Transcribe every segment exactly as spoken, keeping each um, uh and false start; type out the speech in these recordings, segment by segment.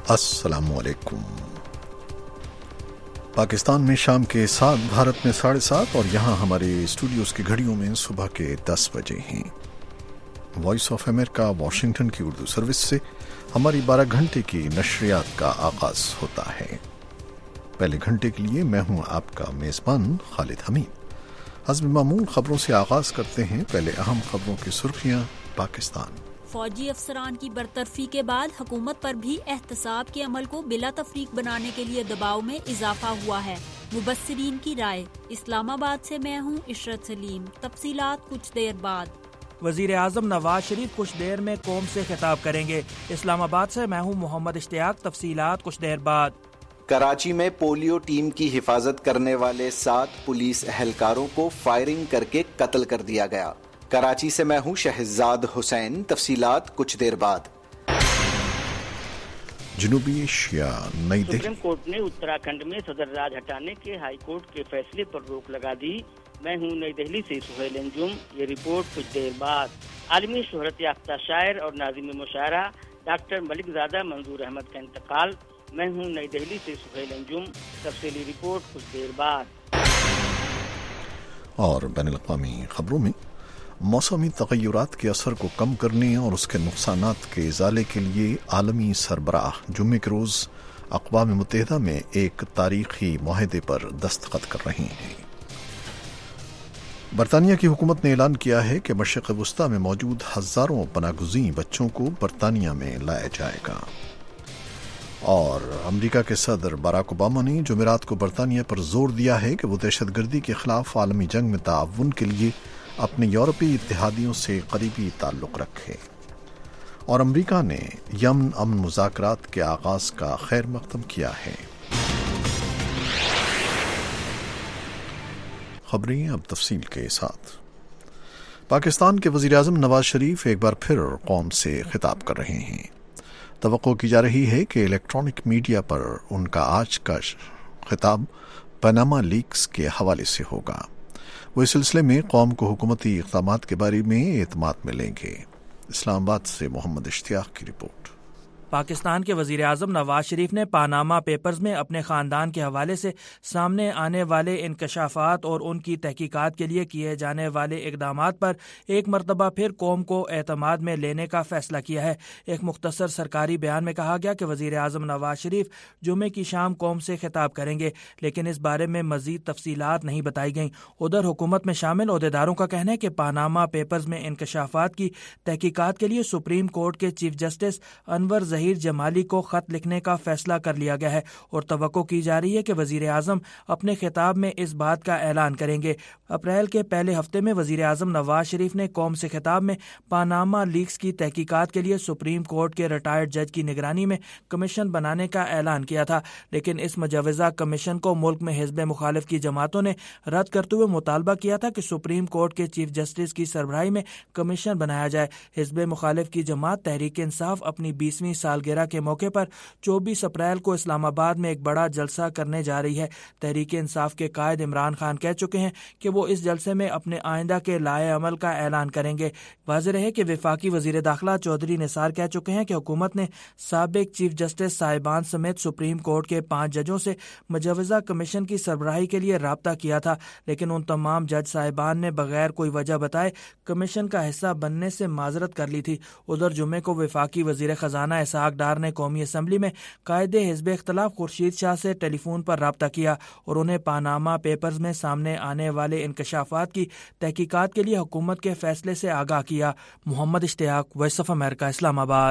السلام علیکم۔ پاکستان میں شام کے سات، بھارت میں ساڑھے سات اور یہاں ہمارے اسٹوڈیوز کی گھڑیوں میں صبح کے دس بجے ہیں۔ وائس آف امریکہ واشنگٹن کی اردو سروس سے ہماری بارہ گھنٹے کی نشریات کا آغاز ہوتا ہے۔ پہلے گھنٹے کے لیے میں ہوں آپ کا میزبان خالد حمید۔ حسب معمول خبروں سے آغاز کرتے ہیں۔ پہلے اہم خبروں کی سرخیاں۔ پاکستان فوجی افسران کی برطرفی کے بعد حکومت پر بھی احتساب کے عمل کو بلا تفریق بنانے کے لیے دباؤ میں اضافہ ہوا ہے۔ مبصرین کی رائے۔ اسلام آباد سے میں ہوں عشرت سلیم۔ تفصیلات کچھ دیر بعد۔ وزیر اعظم نواز شریف کچھ دیر میں قوم سے خطاب کریں گے۔ اسلام آباد سے میں ہوں محمد اشتیاق۔ تفصیلات کچھ دیر بعد۔ کراچی میں پولیو ٹیم کی حفاظت کرنے والے سات پولیس اہلکاروں کو فائرنگ کر کے قتل کر دیا گیا۔ کراچی سے میں ہوں شہزاد حسین۔ تفصیلات کچھ دیر بعد۔ جنوبی ایشیا نئی دہلی۔ سپریم کورٹ نے اتراکھنڈ میں صدر راج ہٹانے کے ہائی کورٹ کے فیصلے پر روک لگا دی۔ میں ہوں نئی دہلی سے سہیل انجم۔ یہ رپورٹ کچھ دیر بعد۔ عالمی شہرت یافتہ شاعر اور ناظم مشاعرہ ڈاکٹر ملک زادہ منظور احمد کا انتقال۔ میں ہوں نئی دہلی سے سہیل انجم۔ تفصیلی رپورٹ کچھ دیر بعد۔ اور بین الاقوامی خبروں میں موسمی تغیرات کے اثر کو کم کرنے اور اس کے نقصانات کے ازالے کے لیے عالمی سربراہ جمعے کے روز اقوام متحدہ میں ایک تاریخی معاہدے پر دستخط کر رہے ہیں۔ برطانیہ کی حکومت نے اعلان کیا ہے کہ مشرق وسطی میں موجود ہزاروں پناہ گزین بچوں کو برطانیہ میں لایا جائے گا۔ اور امریکہ کے صدر باراک اوباما نے جمعرات کو برطانیہ پر زور دیا ہے کہ وہ دہشت گردی کے خلاف عالمی جنگ میں تعاون کے لیے اپنے یورپی اتحادیوں سے قریبی تعلق رکھے۔ اور امریکہ نے یمن امن مذاکرات کے آغاز کا خیر مقدم کیا ہے۔ خبریں اب تفصیل کے ساتھ۔ پاکستان کے وزیر اعظم نواز شریف ایک بار پھر قوم سے خطاب کر رہے ہیں۔ توقع کی جا رہی ہے کہ الیکٹرانک میڈیا پر ان کا آج کا خطاب پاناما لیکس کے حوالے سے ہوگا۔ وہ اس سلسلے میں قوم کو حکومتی اقدامات کے بارے میں اعتماد میں لیں گے۔ اسلام آباد سے محمد اشتیاق کی رپورٹ۔ پاکستان کے وزیر اعظم نواز شریف نے پاناما پیپرز میں اپنے خاندان کے حوالے سے سامنے آنے والے انکشافات اور ان کی تحقیقات کے لیے کیے جانے والے اقدامات پر ایک مرتبہ پھر قوم کو اعتماد میں لینے کا فیصلہ کیا ہے۔ ایک مختصر سرکاری بیان میں کہا گیا کہ وزیر اعظم نواز شریف جمعے کی شام قوم سے خطاب کریں گے، لیکن اس بارے میں مزید تفصیلات نہیں بتائی گئیں۔ ادھر حکومت میں شامل عہدیداروں کا کہنا ہے کہ پاناما پیپرز میں انکشافات کی تحقیقات کے لیے سپریم کورٹ کے چیف جسٹس انور ظہیر جمالی کو خط لکھنے کا فیصلہ کر لیا گیا ہے، اور توقع کی جا رہی ہے کہ وزیر اعظم اپنے خطاب میں اس بات کا اعلان کریں گے۔ اپریل کے پہلے ہفتے میں وزیر اعظم نواز شریف نے قوم سے خطاب میں پاناما لیکس کی تحقیقات کے لیے سپریم کورٹ کے ریٹائرڈ جج کی نگرانی میں کمیشن بنانے کا اعلان کیا تھا، لیکن اس مجوزہ کمیشن کو ملک میں حزب مخالف کی جماعتوں نے رد کرتے ہوئے مطالبہ کیا تھا کہ سپریم کورٹ کے چیف جسٹس کی سربراہی میں کمیشن بنایا جائے۔ حزب مخالف کی جماعت تحریک انصاف اپنی بیسویں سالگرہ کے موقع پر چوبیس اپریل کو اسلام آباد میں ایک بڑا جلسہ کرنے جا رہی ہے۔ تحریک انصاف کے قائد عمران خان کہہ چکے ہیں کہ وہ اس جلسے میں اپنے آئندہ کے لائحہ عمل کا اعلان کریں گے۔ واضح رہے کہ وفاقی وزیر داخلہ چودھری نثار کہہ چکے ہیں کہ حکومت نے سابق چیف جسٹس صاحبان سمیت سپریم کورٹ کے پانچ ججوں سے مجوزہ کمیشن کی سربراہی کے لیے رابطہ کیا تھا، لیکن ان تمام جج صاحبان نے بغیر کوئی وجہ بتائے کمیشن کا حصہ بننے سے معذرت کر لی تھی۔ ادھر جمعے کو وفاقی وزیر خزانہ اسحاق ڈار نے قومی اسمبلی میں قائد حزب اختلاف خورشید شاہ سے ٹیلی فون پر رابطہ کیا اور انہیں پاناما پیپرز میں سامنے آنے والے انکشافات کی تحقیقات کے لیے حکومت کے فیصلے سے آگاہ کیا۔ محمد اشتیاق، وائس آف امریکہ، اسلام آباد۔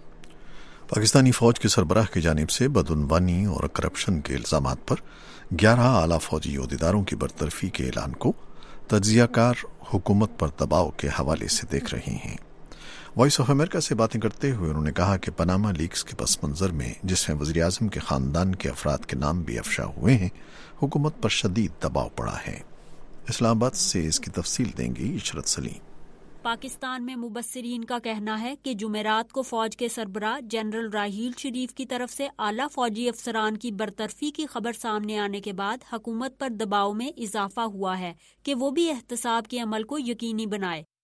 پاکستانی فوج کے سربراہ کی جانب سے بدعنوانی اور کرپشن کے الزامات پر گیارہ اعلیٰ فوجی عہدیداروں کی برطرفی کے اعلان کو تجزیہ کار حکومت پر دباؤ کے حوالے سے دیکھ رہے ہیں۔ وائس آف امریکہ سے باتیں کرتے ہوئے انہوں نے کہا کہ پاناما لیکس کے پس منظر میں، جس میں وزیر اعظم کے خاندان کے افراد کے نام بھی افشا ہوئے ہیں، حکومت پر شدید دباؤ پڑا ہے۔ اسلام آباد سے اس کی تفصیل دیں گی عشرت سلیم۔ پاکستان میں مبصرین کا کہنا ہے کہ جمعرات کو فوج کے سربراہ جنرل راحیل شریف کی طرف سے اعلیٰ فوجی افسران کی برطرفی کی خبر سامنے آنے کے بعد حکومت پر دباؤ میں اضافہ ہوا ہے کہ وہ بھی احتساب کے عمل کو یقینی بنائے۔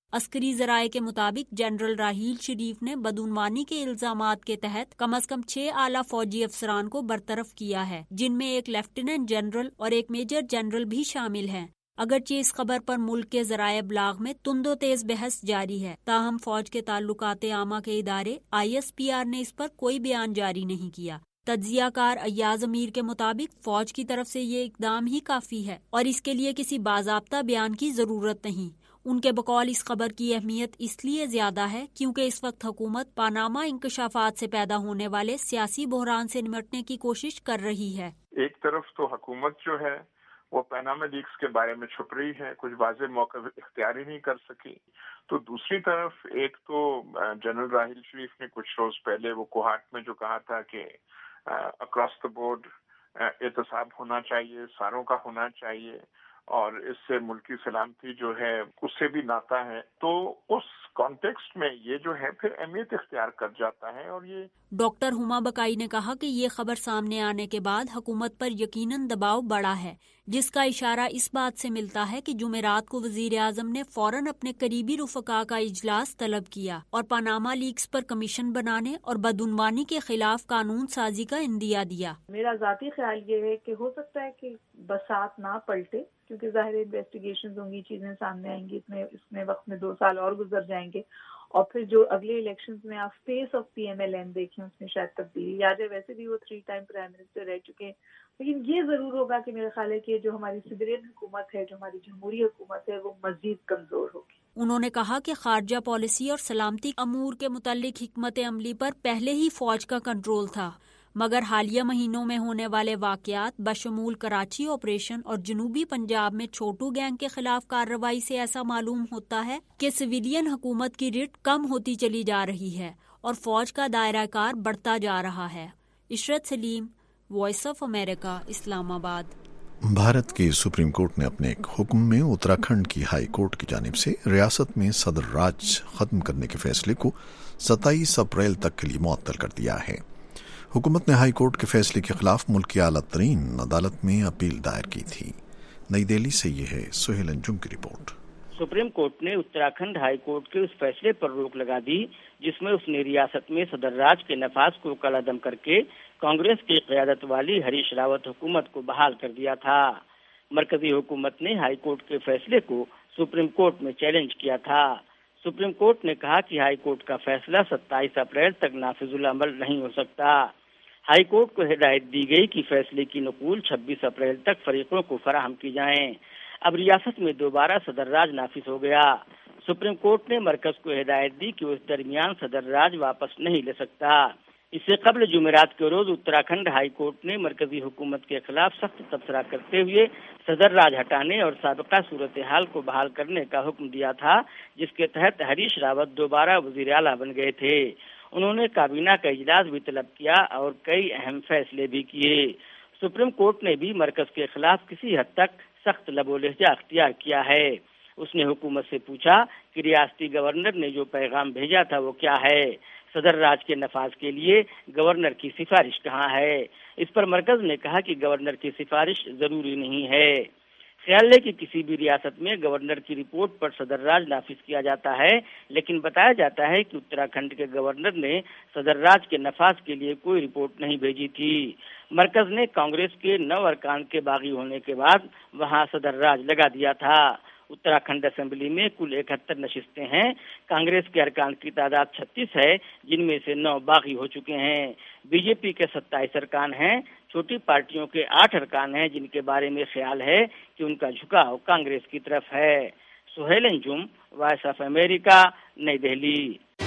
عسکری ذرائع کے مطابق جنرل راحیل شریف نے بدعنوانی کے الزامات کے تحت کم از کم چھ اعلیٰ فوجی افسران کو برطرف کیا ہے، جن میں ایک لیفٹیننٹ جنرل اور ایک میجر جنرل بھی شامل ہیں۔ اگرچہ اس خبر پر ملک کے ذرائع ابلاغ میں تند و تیز بحث جاری ہے، تاہم فوج کے تعلقات عامہ کے ادارے آئی ایس پی آر نے اس پر کوئی بیان جاری نہیں کیا۔ تجزیہ کار ایاز امیر کے مطابق فوج کی طرف سے یہ اقدام ہی کافی ہے اور اس کے لیے کسی باضابطہ بیان کی ضرورت نہیں۔ ان کے بقول اس خبر کی اہمیت اس لیے زیادہ ہے کیونکہ اس وقت حکومت پاناما انکشافات سے پیدا ہونے والے سیاسی بحران سے نمٹنے کی کوشش کر رہی ہے۔ ایک طرف تو حکومت جو ہے وہ پاناما لیکس کے بارے میں چھپ رہی ہے، کچھ واضح موقع اختیار ہی نہیں کر سکی، تو دوسری طرف ایک تو جنرل راحیل شریف نے کچھ روز پہلے وہ کوہاٹ میں جو کہا تھا کہ اکراس دا بورڈ احتساب ہونا چاہیے، ساروں کا ہونا چاہیے اور اس سے ملکی سلامتی جو ہے اس سے بھی ناتا ہے، تو اس کانٹیکسٹ میں یہ جو ہے پھر اہمیت اختیار کر جاتا ہے۔ اور یہ ڈاکٹر ہما بکائی نے کہا کہ یہ خبر سامنے آنے کے بعد حکومت پر یقیناً دباؤ بڑھا ہے، جس کا اشارہ اس بات سے ملتا ہے کہ جمعرات کو وزیر اعظم نے فوراً اپنے قریبی رفقا کا اجلاس طلب کیا اور پاناما لیکس پر کمیشن بنانے اور بدعنوانی کے خلاف قانون سازی کا عندیہ دیا۔ میرا ذاتی خیال یہ ہے کہ ہو سکتا ہے کہ بساط نہ پلٹے، کیونکہ ظاہر انویسٹیگیشنز ہوں گی، چیزیں سامنے آئیں گی، اس میں اس میں وقت میں دو سال اور گزر جائیں گے، اور پھر جو اگلے الیکشنز میں آپ face of P M L N دیکھیں اس میں شاید تبدیلی آ جائے۔ ویسے بھی وہ تھری ٹائم پرائم منسٹر رہ چکے ہیں، لیکن یہ ضرور ہوگا کہ میرا خیال ہے کہ جو ہماری سویرین حکومت ہے، جو ہماری جمہوری حکومت ہے، وہ مزید کمزور ہوگی۔ انہوں نے کہا کہ خارجہ پالیسی اور سلامتی امور کے متعلق حکمت عملی پر پہلے ہی فوج کا کنٹرول تھا، مگر حالیہ مہینوں میں ہونے والے واقعات بشمول کراچی آپریشن اور جنوبی پنجاب میں چھوٹو گینگ کے خلاف کارروائی سے ایسا معلوم ہوتا ہے کہ سویلین حکومت کی رٹ کم ہوتی چلی جا رہی ہے اور فوج کا دائرہ کار بڑھتا جا رہا ہے۔ عشرت سلیم، voice of America, Islamabad. Bharat کی سپریم کورٹ نے اپنے ایک حکم میں اتراکھنڈ کی ہائی کورٹ کی جانب سے ریاست میں صدر راج ختم کرنے کے فیصلے کو ستائیس اپریل تک کے لیے معطل کر دیا ہے۔ حکومت نے ہائی کورٹ کے فیصلے کے خلاف ملک کی اعلیٰ ترین عدالت میں اپیل دائر کی تھی۔ نئی دہلی سے یہ ہے سہیل انجم کی رپورٹ۔ سپریم کورٹ نے اتراکھنڈ ہائی کورٹ کے اس فیصلے پر روک لگا دی جس میں اس نے ریاست میں صدر راج کے نفاذ کو کالعدم کر کے کانگریس کی قیادت والی ہریش راوت حکومت کو بحال کر دیا تھا۔ مرکزی حکومت نے ہائی کورٹ کے فیصلے کو سپریم کورٹ میں چیلنج کیا تھا۔ سپریم کورٹ نے کہا کہ ہائی کورٹ کا فیصلہ ستائیس اپریل تک نافذ العمل نہیں ہو سکتا۔ ہائی کورٹ کو ہدایت دی گئی کہ فیصلے کی نقول چھبیس اپریل تک فریقوں کو فراہم کی جائیں۔ اب ریاست میں دوبارہ صدر راج نافذ ہو گیا۔ سپریم کورٹ نے مرکز کو ہدایت دی کہ وہ اس درمیان صدر راج واپس نہیں لے سکتا۔ اس سے قبل جمعرات کے روز اتراکھنڈ ہائی کورٹ نے مرکزی حکومت کے خلاف سخت تبصرہ کرتے ہوئے صدر راج ہٹانے اور سابقہ صورتحال کو بحال کرنے کا حکم دیا تھا، جس کے تحت ہریش راوت دوبارہ وزیر اعلیٰ بن گئے تھے۔ انہوں نے کابینہ کا اجلاس بھی طلب کیا اور کئی اہم فیصلے بھی کیے۔ سپریم کورٹ نے بھی مرکز کے خلاف کسی حد تک سخت لب و لہجہ اختیار کیا ہے۔ اس نے حکومت سے پوچھا کہ ریاستی گورنر نے جو پیغام بھیجا تھا وہ کیا ہے، صدر راج کے نفاذ کے لیے گورنر کی سفارش کہاں ہے۔ اس پر مرکز نے کہا کہ گورنر کی سفارش ضروری نہیں ہے۔ خیال ہے کہ کسی بھی ریاست میں گورنر کی رپورٹ پر صدر راج نافذ کیا جاتا ہے، لیکن بتایا جاتا ہے کہ اتراکھنڈ کے گورنر نے صدر راج کے نفاذ کے لیے کوئی رپورٹ نہیں بھیجی تھی۔ مرکز نے کانگریس کے نو ارکان کے باغی ہونے کے بعد وہاں صدر راج لگا دیا تھا۔ اتراکھنڈ اسمبلی میں کل اکہتر نشستیں ہیں۔ کانگریس کے ارکان کی تعداد چھتیس ہے، جن میں سے نو باغی ہو چکے ہیں۔ بی جے پی کے ستائیس ارکان ہیں۔ چھوٹی پارٹیوں کے آٹھ ارکان ہیں جن کے بارے میں خیال ہے کہ ان کا جھکاؤ کانگریس کی طرف ہے۔ Sohail Anjum, voice of America, نئی دہلی۔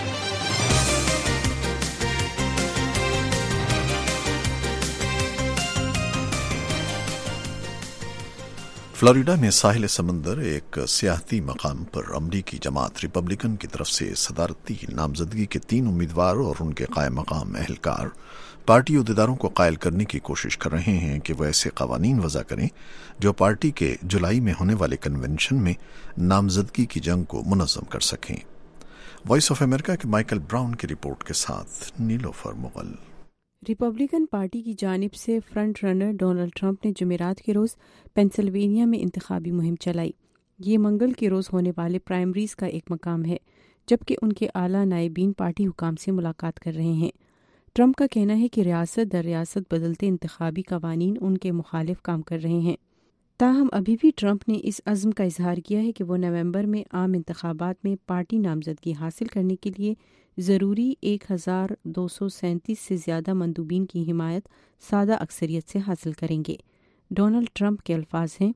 فلوریڈا میں ساحل سمندر ایک سیاحتی مقام پر امریکی جماعت ریپبلکن کی طرف سے صدارتی نامزدگی کے تین امیدوار اور ان کے قائم مقام اہلکار پارٹی عہدیداروں کو قائل کرنے کی کوشش کر رہے ہیں کہ وہ ایسے قوانین وضع کریں جو پارٹی کے جولائی میں ہونے والے کنونشن میں نامزدگی کی جنگ کو منظم کر سکیں۔ وائس آف امریکہ کے مائیکل براؤن کی رپورٹ کے ساتھ نیلوفر مغل۔ ریپبلکن پارٹی کی جانب سے فرنٹ رنر ڈونلڈ ٹرمپ نے جمعرات کے روز پینسلوینیا میں انتخابی مہم چلائی۔ یہ منگل کے روز ہونے والے پرائمریز کا ایک مقام ہے، جبکہ ان کے اعلیٰ نائبین پارٹی حکام سے ملاقات کر رہے ہیں۔ ٹرمپ کا کہنا ہے کہ ریاست در ریاست بدلتے انتخابی قوانین ان کے مخالف کام کر رہے ہیں۔ تاہم ابھی بھی ٹرمپ نے اس عزم کا اظہار کیا ہے کہ وہ نومبر میں عام انتخابات میں پارٹی نامزدگی حاصل کرنے کے لیے ضروری ایک ہزار دو سو سینتیس سے زیادہ مندوبین کی حمایت سادہ اکثریت سے حاصل کریں گے۔ ڈونلڈ ٹرمپ کے الفاظ ہیں،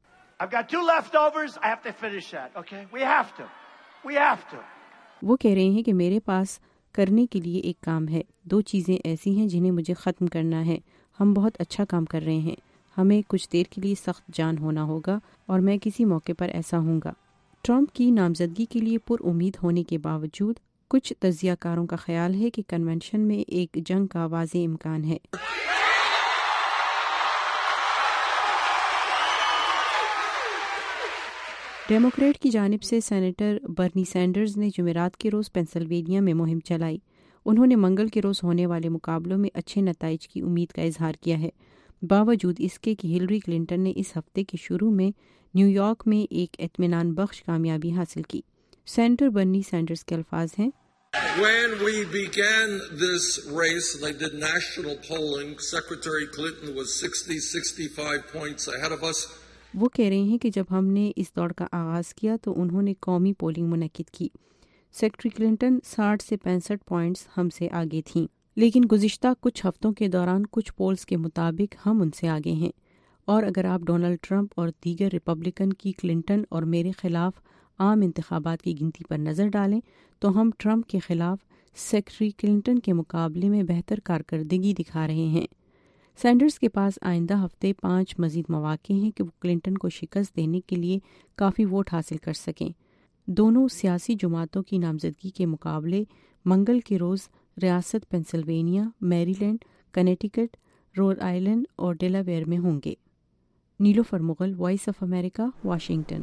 وہ کہہ رہے ہیں کہ میرے پاس کرنے کے لیے ایک کام ہے، دو چیزیں ایسی ہیں جنہیں مجھے ختم کرنا ہے۔ ہم بہت اچھا کام کر رہے ہیں، ہمیں کچھ دیر کے لیے سخت جان ہونا ہوگا اور میں کسی موقع پر ایسا ہوں گا۔ ٹرمپ کی نامزدگی کے لیے پر امید ہونے کے باوجود کچھ تجزیہ کاروں کا خیال ہے کہ کنونشن میں ایک جنگ کا واضح امکان ہے۔ ڈیموکریٹ کی جانب سے سینیٹر برنی سینڈرز نے جمعرات کے روز پینسلوینیا میں مہم چلائی۔ انہوں نے منگل کے روز ہونے والے مقابلوں میں اچھے نتائج کی امید کا اظہار کیا ہے، باوجود اس کے کہ ہلری کلنٹن نے اس ہفتے کے شروع میں نیو یارک میں ایک اطمینان بخش کامیابی حاصل کی۔ سینیٹر برنی سینڈرز کے الفاظ ہیں، When we began this race and they did national polling, Secretary Clinton was sixty, sixty-five points ahead of us. وہ کہہ رہے ہیں کہ جب ہم نے اس دوڑ کا آغاز کیا تو انہوں نے قومی پولنگ منعقد کی۔ سیکرٹری کلنٹن ساٹھ سے پینسٹھ پوائنٹس ہم سے آگے تھیں، لیکن گزشتہ کچھ ہفتوں کے دوران کچھ پولز کے مطابق ہم ان سے آگے ہیں، اور اگر آپ ڈونلڈ ٹرمپ اور دیگر ریپبلکن کی کلنٹن اور میرے خلاف عام انتخابات کی گنتی پر نظر ڈالیں تو ہم ٹرمپ کے خلاف سیکرٹری کلنٹن کے مقابلے میں بہتر کارکردگی دکھا رہے ہیں۔ سینڈرز کے پاس آئندہ ہفتے پانچ مزید مواقع ہیں کہ وہ کلنٹن کو شکست دینے کے لیے کافی ووٹ حاصل کر سکیں۔ دونوں سیاسی جماعتوں کی نامزدگی کے مقابلے منگل کے روز ریاست Pennsylvania, Maryland, Connecticut, Rhode Island اور ڈیلاویئر میں ہوں گے۔ Nilofar Mughal, voice of America, Washington.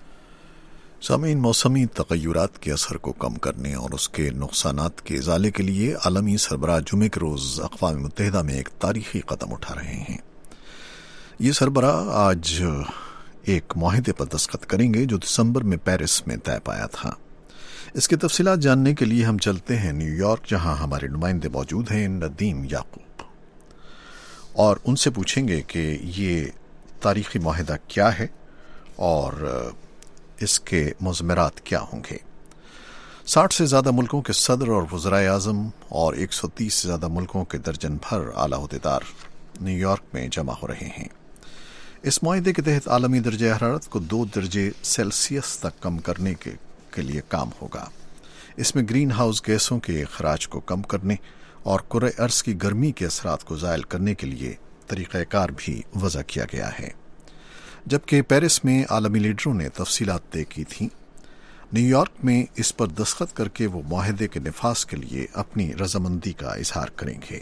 سامعین، موسمی تغیرات کے اثر کو کم کرنے اور اس کے نقصانات کے ازالے کے لیے عالمی سربراہ جمعے کے روز اقوام متحدہ میں ایک تاریخی قدم اٹھا رہے ہیں۔ یہ سربراہ آج ایک معاہدے پر دستخط کریں گے جو دسمبر میں پیرس میں طے پایا تھا۔ اس کی تفصیلات جاننے کے لیے ہم چلتے ہیں نیو یارک، جہاں ہمارے نمائندے موجود ہیں ندیم یعقوب، اور ان سے پوچھیں گے کہ یہ تاریخی معاہدہ کیا ہے اور اس کے مضمرات کیا ہوں گے۔ ساٹھ سے زیادہ ملکوں کے صدر اور وزرائے اعظم اور ایک سو تیس سے زیادہ ملکوں کے درجن بھر اعلیٰ عہدیدار نیو یارک میں جمع ہو رہے ہیں۔ اس معاہدے کے تحت عالمی درجہ حرارت کو دو درجے سیلسیس تک کم کرنے کے, کے لیے کام ہوگا۔ اس میں گرین ہاؤس گیسوں کے اخراج کو کم کرنے اور کرۂ ارض کی گرمی کے اثرات کو زائل کرنے کے لیے طریقہ کار بھی وضع کیا گیا ہے۔ جبکہ پیرس میں عالمی لیڈروں نے تفصیلات طے کی تھیں، نیو یارک میں اس پر دستخط کر کے وہ معاہدے کے نفاذ کے لیے اپنی رضامندی کا اظہار کریں گے۔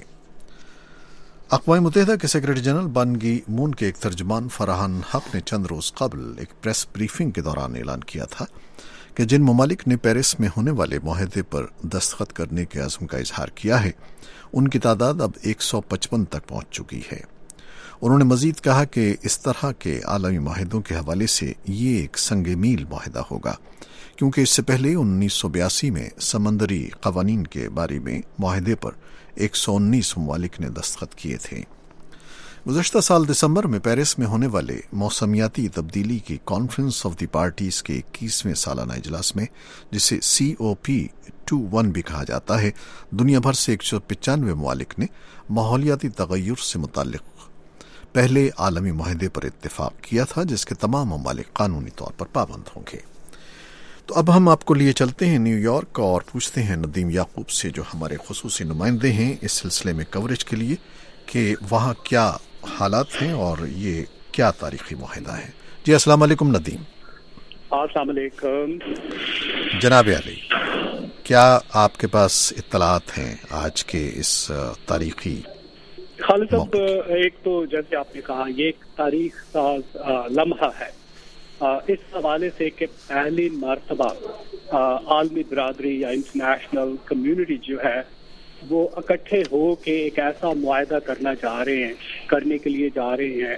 اقوام متحدہ کے سیکرٹری جنرل بان کی مون کے ایک ترجمان فرحان حق نے چند روز قبل ایک پریس بریفنگ کے دوران اعلان کیا تھا کہ جن ممالک نے پیرس میں ہونے والے معاہدے پر دستخط کرنے کے عزم کا اظہار کیا ہے، ان کی تعداد اب ایک سو پچپن تک پہنچ چکی ہے۔ انہوں نے مزید کہا کہ اس طرح کے عالمی معاہدوں کے حوالے سے یہ ایک سنگ میل معاہدہ ہوگا، کیونکہ اس سے پہلے انیس سو بیاسی میں سمندری قوانین کے بارے میں معاہدے پر ایک سو انیس ممالک نے دستخط کیے تھے۔ گزشتہ سال دسمبر میں پیرس میں ہونے والے موسمیاتی تبدیلی کی کانفرنس آف دی پارٹیز کے اکیسویں سالانہ اجلاس میں، جسے سی او پی ٹو ون بھی کہا جاتا ہے، دنیا بھر سے ایک سو پچانوے ممالک نے ماحولیاتی تغیر سے متعلق پہلے عالمی معاہدے پر اتفاق کیا تھا، جس کے تمام ممالک قانونی طور پر پابند ہوں گے۔ تو اب ہم آپ کو لیے چلتے ہیں نیو یارک اور پوچھتے ہیں ندیم یعقوب سے، جو ہمارے خصوصی نمائندے ہیں اس سلسلے میں کوریج کے لیے، کہ وہاں کیا حالات ہیں اور یہ کیا تاریخی معاہدہ ہے۔ جی السلام علیکم ندیم۔ السلام علیکم جناب علی، کیا آپ کے پاس اطلاعات ہیں آج کے اس تاریخی؟ خالد صاحب، ایک تو جیسے آپ نے کہا یہ ایک تاریخ ساز لمحہ ہے اس حوالے سے کہ پہلی مرتبہ عالمی برادری یا انٹرنیشنل کمیونٹی جو ہے وہ اکٹھے ہو کے ایک ایسا معاہدہ کرنا چاہ رہے ہیں کرنے کے لیے جا رہے ہیں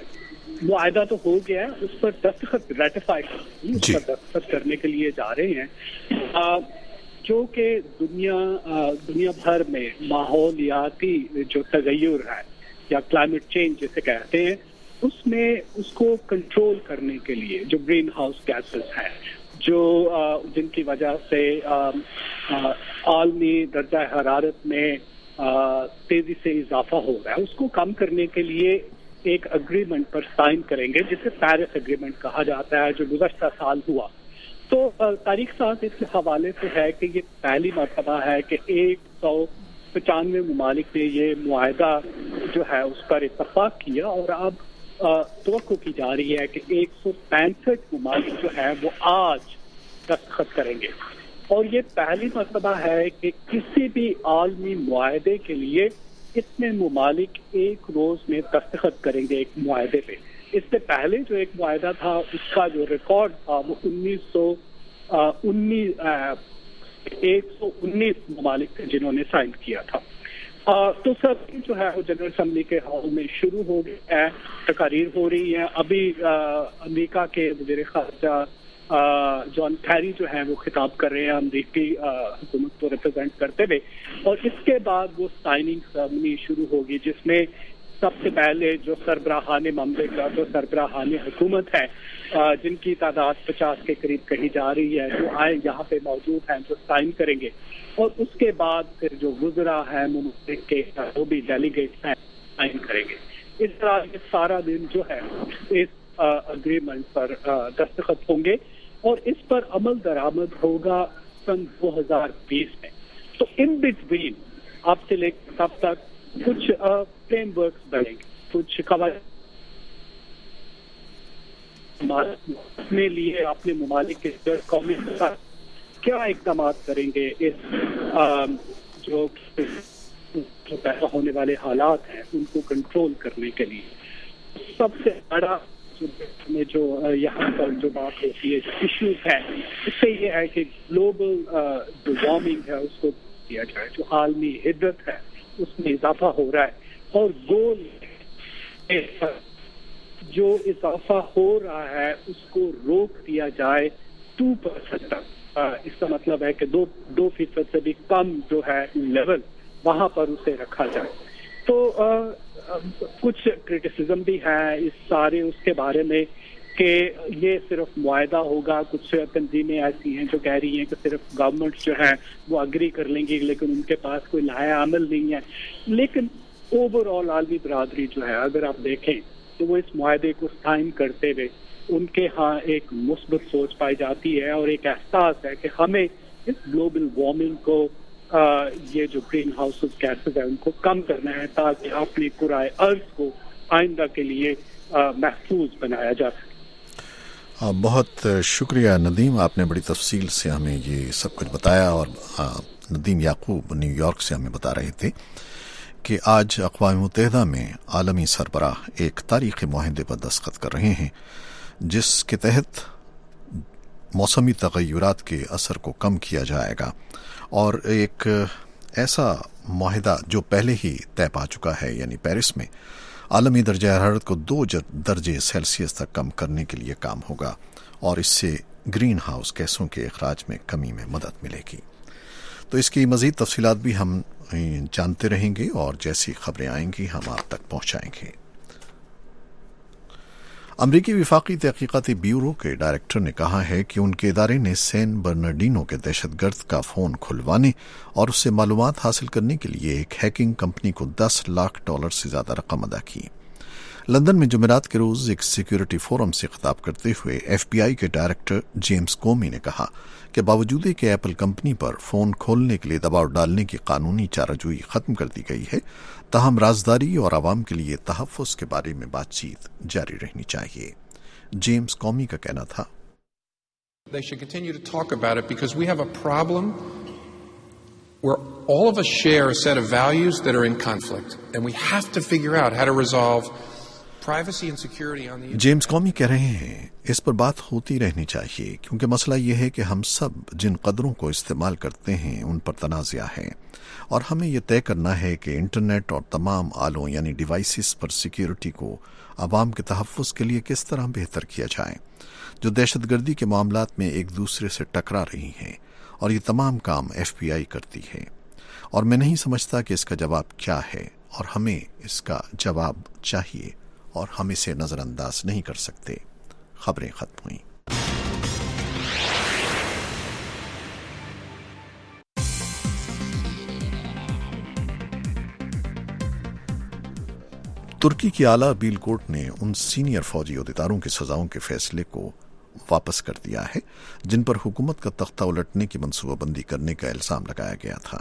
معاہدہ تو ہو گیا ہے, اس پر دستخط ریٹیفائی اس پر دستخط کرنے کے لیے جا رہے ہیں, جو کہ دنیا دنیا بھر میں ماحولیاتی جو تغیر ہے یا کلائمیٹ چینج جسے کہتے ہیں, اس میں اس کو کنٹرول کرنے کے لیے جو گرین ہاؤس گیسز ہیں, جو جن کی وجہ سے عالمی درجہ حرارت میں تیزی سے اضافہ ہو رہا ہے, اس کو کم کرنے کے لیے ایک اگریمنٹ پر سائن کریں گے جسے پیرس اگریمنٹ کہا جاتا ہے, جو گزشتہ سال ہوا. تو تاریخ ساز اس کے حوالے سے ہے کہ یہ پہلی مرتبہ ہے کہ ایک سو پچانوے ممالک نے یہ معاہدہ جو ہے اس پر اتفاق کیا, اور اب توقع کی جا رہی ہے کہ ایک سو پینسٹھ ممالک جو ہے وہ آج دستخط کریں گے. اور یہ پہلی مرتبہ ہے کہ کسی بھی عالمی معاہدے کے لیے اتنے ممالک ایک روز میں دستخط کریں گے ایک معاہدے پہ. اس سے پہلے جو ایک معاہدہ تھا اس کا جو ریکارڈ تھا وہ انیس سو انیس ایک سو انیس ممالک تھے جنہوں نے سائن کیا تھا. تو سب جو ہے وہ جنرل اسمبلی کے ہال میں شروع ہو گئی ہے, تقاریر ہو رہی ہیں. ابھی امریکہ کے وزیر خارجہ جان کیری جو ہے وہ خطاب کر رہے ہیں امریکی حکومت کو ریپرزینٹ کرتے ہوئے, اور اس کے بعد وہ سائننگ سرمنی شروع ہوگی جس میں سب سے پہلے جو سربراہان مملکت جو سربراہان حکومت ہے جن کی تعداد پچاس کے قریب کہی جا رہی ہے, جو آئے یہاں پہ موجود ہیں, جو سائن کریں گے. اور اس کے بعد پھر جو وزراء ہیں ممالک کے جو بھی ڈیلیگیٹس ہیں سائن کریں گے. اس طرح یہ سارا دن جو ہے اس اگریمنٹ پر دستخط ہوں گے, اور اس پر عمل درآمد ہوگا سن دو ہزار بیس میں. تو ان بٹوین آپ سے لے کر تب تک کچھ فریم ورکس بنیں گے, کچھ قواعد اپنے لیے اپنے ممالک کے قومی کیا اقدامات کریں گے اس جو پیدا ہونے والے حالات ہیں ان کو کنٹرول کرنے کے لیے. سب سے بڑا میں جو یہاں پر جو بات ہوتی ہے, جو ایشوز ہے, اس سے یہ ہے کہ گلوبل جو وارمنگ ہے اس کو کیا جائے, جو عالمی حدت ہے اس میں اضافہ ہو رہا ہے, اور گول جو اضافہ ہو رہا ہے اس کو روک دیا جائے ٹو پرسینٹ تک. اس کا مطلب ہے کہ دو دو فیصد سے بھی کم جو ہے لیول وہاں پر اسے رکھا جائے. تو کچھ کرٹیسزم بھی ہے اس سارے اس کے بارے میں کہ یہ صرف معاہدہ ہوگا. کچھ تنظیمیں ایسی ہیں جو کہہ رہی ہیں کہ صرف گورنمنٹ جو ہے وہ اگری کر لیں گی لیکن ان کے پاس کوئی لایا عمل نہیں ہے. لیکن اوور آل عالمی برادری جو ہے اگر آپ دیکھیں تو وہ اس معاہدے کو سائن کرتے ہوئے ان کے ہاں ایک مثبت سوچ پائی جاتی ہے, اور ایک احساس ہے کہ ہمیں اس گلوبل وارمنگ کو یہ جو گرین ہاؤس گیسز ہیں ان کو کم کرنا ہے تاکہ اپنی کرۂ ارض کو آئندہ کے لیے محفوظ بنایا جا سکے. بہت شکریہ ندیم, آپ نے بڑی تفصیل سے ہمیں یہ سب کچھ بتایا. اور ندیم یعقوب نیو یارک سے ہمیں بتا رہے تھے کہ آج اقوام متحدہ میں عالمی سربراہ ایک تاریخی معاہدے پر دستخط کر رہے ہیں جس کے تحت موسمی تغیرات کے اثر کو کم کیا جائے گا, اور ایک ایسا معاہدہ جو پہلے ہی طے پا چکا ہے یعنی پیرس میں عالمی درجہ حرارت کو دو درجے سیلسیس تک کم کرنے کے لیے کام ہوگا, اور اس سے گرین ہاؤس گیسوں کے اخراج میں کمی میں مدد ملے گی. تو اس کی مزید تفصیلات بھی ہم جانتے رہیں گے اور جیسی خبریں آئیں گی ہم آپ تک پہنچائیں گے. امریکی وفاقی تحقیقاتی بیورو کے ڈائریکٹر نے کہا ہے کہ ان کے ادارے نے سین برنارڈینو کے دہشت گرد کا فون کھلوانے اور اس سے معلومات حاصل کرنے کے لیے ایک ہیکنگ کمپنی کو دس لاکھ ڈالر سے زیادہ رقم ادا کی. لندن میں جمعرات کے روز ایک سیکیورٹی فورم سے خطاب کرتے ہوئے ایف بی آئی کے ڈائریکٹر جیمز کومی نے کہا کہ باوجود کہ ایپل کمپنی پر فون کھولنے کے لیے دباؤ ڈالنے کی قانونی چارہ جوئی ختم کر دی گئی ہے, تاہم رازداری اور عوام کے لیے تحفظ کے بارے میں بات چیت جاری رہنی چاہیے. جیمز کومی کا کہنا تھا, They should continue to talk about it because we have a problem where all of us share a set of values that are in conflict, and we have to figure out how to resolve privacy and security on the James قومی کہہ رہے ہیں اس پر بات ہوتی رہنی چاہیے کیونکہ مسئلہ یہ ہے کہ ہم سب جن قدروں کو استعمال کرتے ہیں ان پر تنازع ہے اور ہمیں یہ طے کرنا ہے کہ انٹرنیٹ اور تمام آلوں یعنی ڈیوائسز پر سیکیورٹی کو عوام کے تحفظ کے لیے کس طرح بہتر کیا جائے جو دہشت گردی کے معاملات میں ایک دوسرے سے ٹکرا رہی ہیں اور یہ تمام کام ایف بی آئی کرتی ہے اور میں نہیں سمجھتا کہ اس کا جواب کیا ہے اور ہمیں اس کا جواب چاہیے اور ہم اسے نظر انداز نہیں کر سکتے۔ خبریں ختم ہوئیں۔ ترکی کی اعلیٰ اپیل کورٹ نے ان سینئر فوجی عہدیداروں کی سزاؤں کے فیصلے کو واپس کر دیا ہے جن پر حکومت کا تختہ الٹنے کی منصوبہ بندی کرنے کا الزام لگایا گیا تھا۔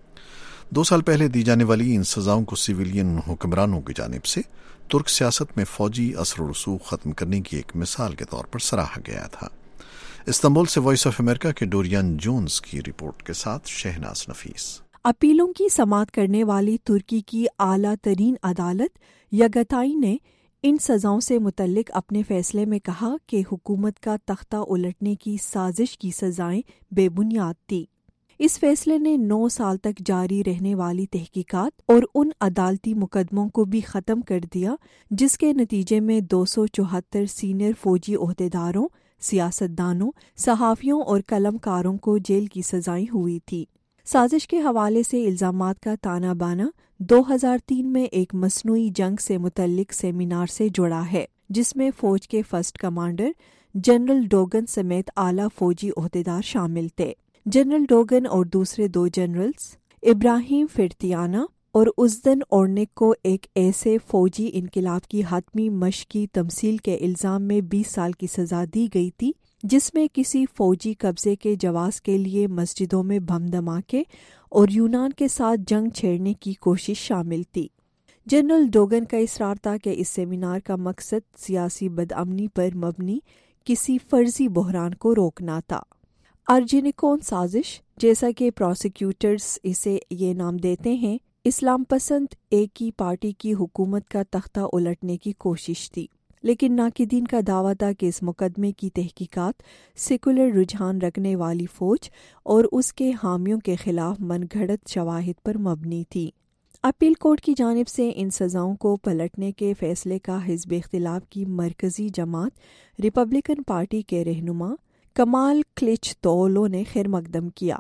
دو سال پہلے دی جانے والی ان سزاؤں کو سویلین حکمرانوں کی جانب سے ترک سیاست میں فوجی اثر و رسوخ ختم کرنے کی ایک مثال کے طور پر سراہا گیا تھا۔ استنبول سے وائس آف امریکہ کے ڈورین جونز کی رپورٹ کے ساتھ شہناز نفیس۔ اپیلوں کی سماعت کرنے والی ترکی کی اعلیٰ ترین عدالت یگتائی نے ان سزاؤں سے متعلق اپنے فیصلے میں کہا کہ حکومت کا تختہ الٹنے کی سازش کی سزائیں بے بنیاد تھیں۔ اس فیصلے نے نو سال تک جاری رہنے والی تحقیقات اور ان عدالتی مقدموں کو بھی ختم کر دیا جس کے نتیجے میں دو سو چوہتر سینئر فوجی عہدیداروں، سیاستدانوں، صحافیوں اور قلم کاروں کو جیل کی سزائیں ہوئی تھی۔ سازش کے حوالے سے الزامات کا تانا بانا دو ہزار تین میں ایک مصنوعی جنگ سے متعلق سیمینار سے جڑا ہے جس میں فوج کے فرسٹ کمانڈر جنرل ڈوگن سمیت اعلیٰ فوجی عہدیدار شامل تھے۔ جنرل ڈوگن اور دوسرے دو جنرلز ابراہیم فرتیانہ اور ازدن اورنک کو ایک ایسے فوجی انقلاب کی حتمی مشق کی تمثیل کے الزام میں بیس سال کی سزا دی گئی تھی جس میں کسی فوجی قبضے کے جواز کے لیے مسجدوں میں بم دھماکے اور یونان کے ساتھ جنگ چھیڑنے کی کوشش شامل تھی۔ جنرل ڈوگن کا اصرار تھا کہ اس سیمینار کا مقصد سیاسی بدامنی پر مبنی کسی فرضی بحران کو روکنا تھا۔ ارجنیکون سازش، جیسا کہ پروسیکیوٹرز اسے یہ نام دیتے ہیں، اسلام پسند ایک ہی پارٹی کی حکومت کا تختہ الٹنے کی کوشش تھی، لیکن ناقدین کا دعویٰ تھا کہ اس مقدمے کی تحقیقات سیکولر رجحان رکھنے والی فوج اور اس کے حامیوں کے خلاف من گھڑت شواہد پر مبنی تھی۔ اپیل کورٹ کی جانب سے ان سزاؤں کو پلٹنے کے فیصلے کا حزب اختلاف کی مرکزی جماعت ریپبلکن پارٹی کے رہنما کمال کلچتولو نے خیر مقدم کیا۔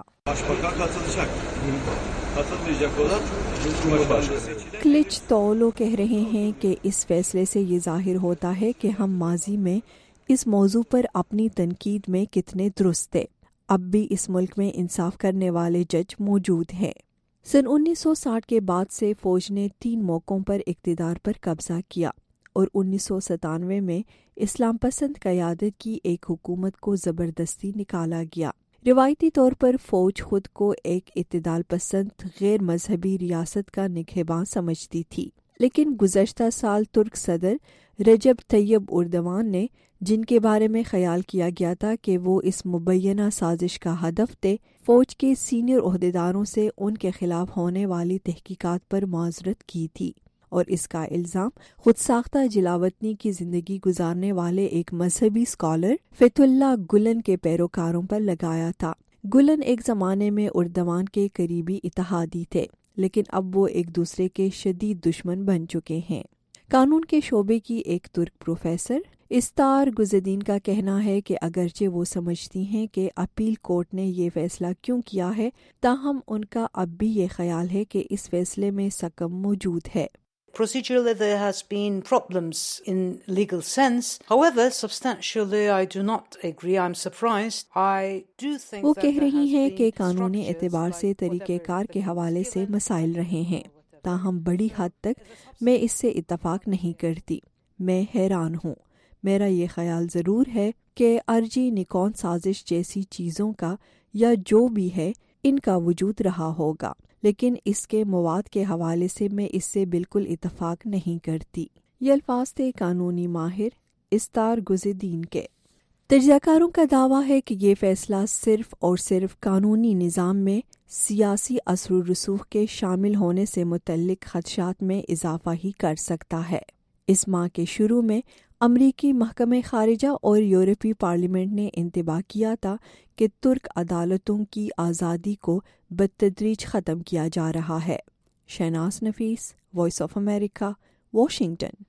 کلچتولو کہہ رہے ہیں کہ اس فیصلے سے یہ ظاہر ہوتا ہے کہ ہم ماضی میں اس موضوع پر اپنی تنقید میں کتنے درست تھے۔ اب بھی اس ملک میں انصاف کرنے والے جج موجود ہیں۔ سن انیس سو ساٹھ کے بعد سے فوج نے تین موقعوں پر اقتدار پر قبضہ کیا اور انیس سو ستانوے میں اسلام پسند قیادت کی ایک حکومت کو زبردستی نکالا گیا۔ روایتی طور پر فوج خود کو ایک اعتدال پسند غیر مذہبی ریاست کا نگہباں سمجھتی تھی، لیکن گزشتہ سال ترک صدر رجب طیب اردوان نے، جن کے بارے میں خیال کیا گیا تھا کہ وہ اس مبینہ سازش کا ہدف تھے، فوج کے سینئر عہدیداروں سے ان کے خلاف ہونے والی تحقیقات پر معذرت کی تھی اور اس کا الزام خود ساختہ جلاوطنی کی زندگی گزارنے والے ایک مذہبی اسکالر فتح اللہ گلن کے پیروکاروں پر لگایا تھا۔ گلن ایک زمانے میں اردوان کے قریبی اتحادی تھے، لیکن اب وہ ایک دوسرے کے شدید دشمن بن چکے ہیں۔ قانون کے شعبے کی ایک ترک پروفیسر استار گزدین کا کہنا ہے کہ اگرچہ وہ سمجھتی ہیں کہ اپیل کورٹ نے یہ فیصلہ کیوں کیا ہے، تاہم ان کا اب بھی یہ خیال ہے کہ اس فیصلے میں سقم موجود ہے۔ Procedurally, there has been problems in legal sense. However, substantially, I do not agree. I'm surprised. I do think وہ that کہہ there رہی has ہیں been کہ قانونی structures اعتبار سے like طریقہ whatever کار کے the حوالے سے given مسائل رہے ہیں، whatever تاہم بڑی حد تک میں اس سے اتفاق نہیں کرتی۔ میں حیران ہوں۔ میرا یہ خیال ضرور ہے کہ ارجی نکون سازش جیسی چیزوں کا یا جو بھی ہے ان کا وجود رہا ہوگا، لیکن اس کے مواد کے حوالے سے میں اس سے بالکل اتفاق نہیں کرتی۔ یہ الفاظ تھے قانونی ماہر استار گزدین کے۔ تجزیہ کاروں کا دعویٰ ہے کہ یہ فیصلہ صرف اور صرف قانونی نظام میں سیاسی اثر و رسوخ کے شامل ہونے سے متعلق خدشات میں اضافہ ہی کر سکتا ہے۔ اس ماہ کے شروع میں امریکی محکمہ خارجہ اور یورپی پارلیمنٹ نے انتباہ کیا تھا کہ ترک عدالتوں کی آزادی کو بالتدریج ختم کیا جا رہا ہے۔ Shahnaz Nafees, voice of America, Washington.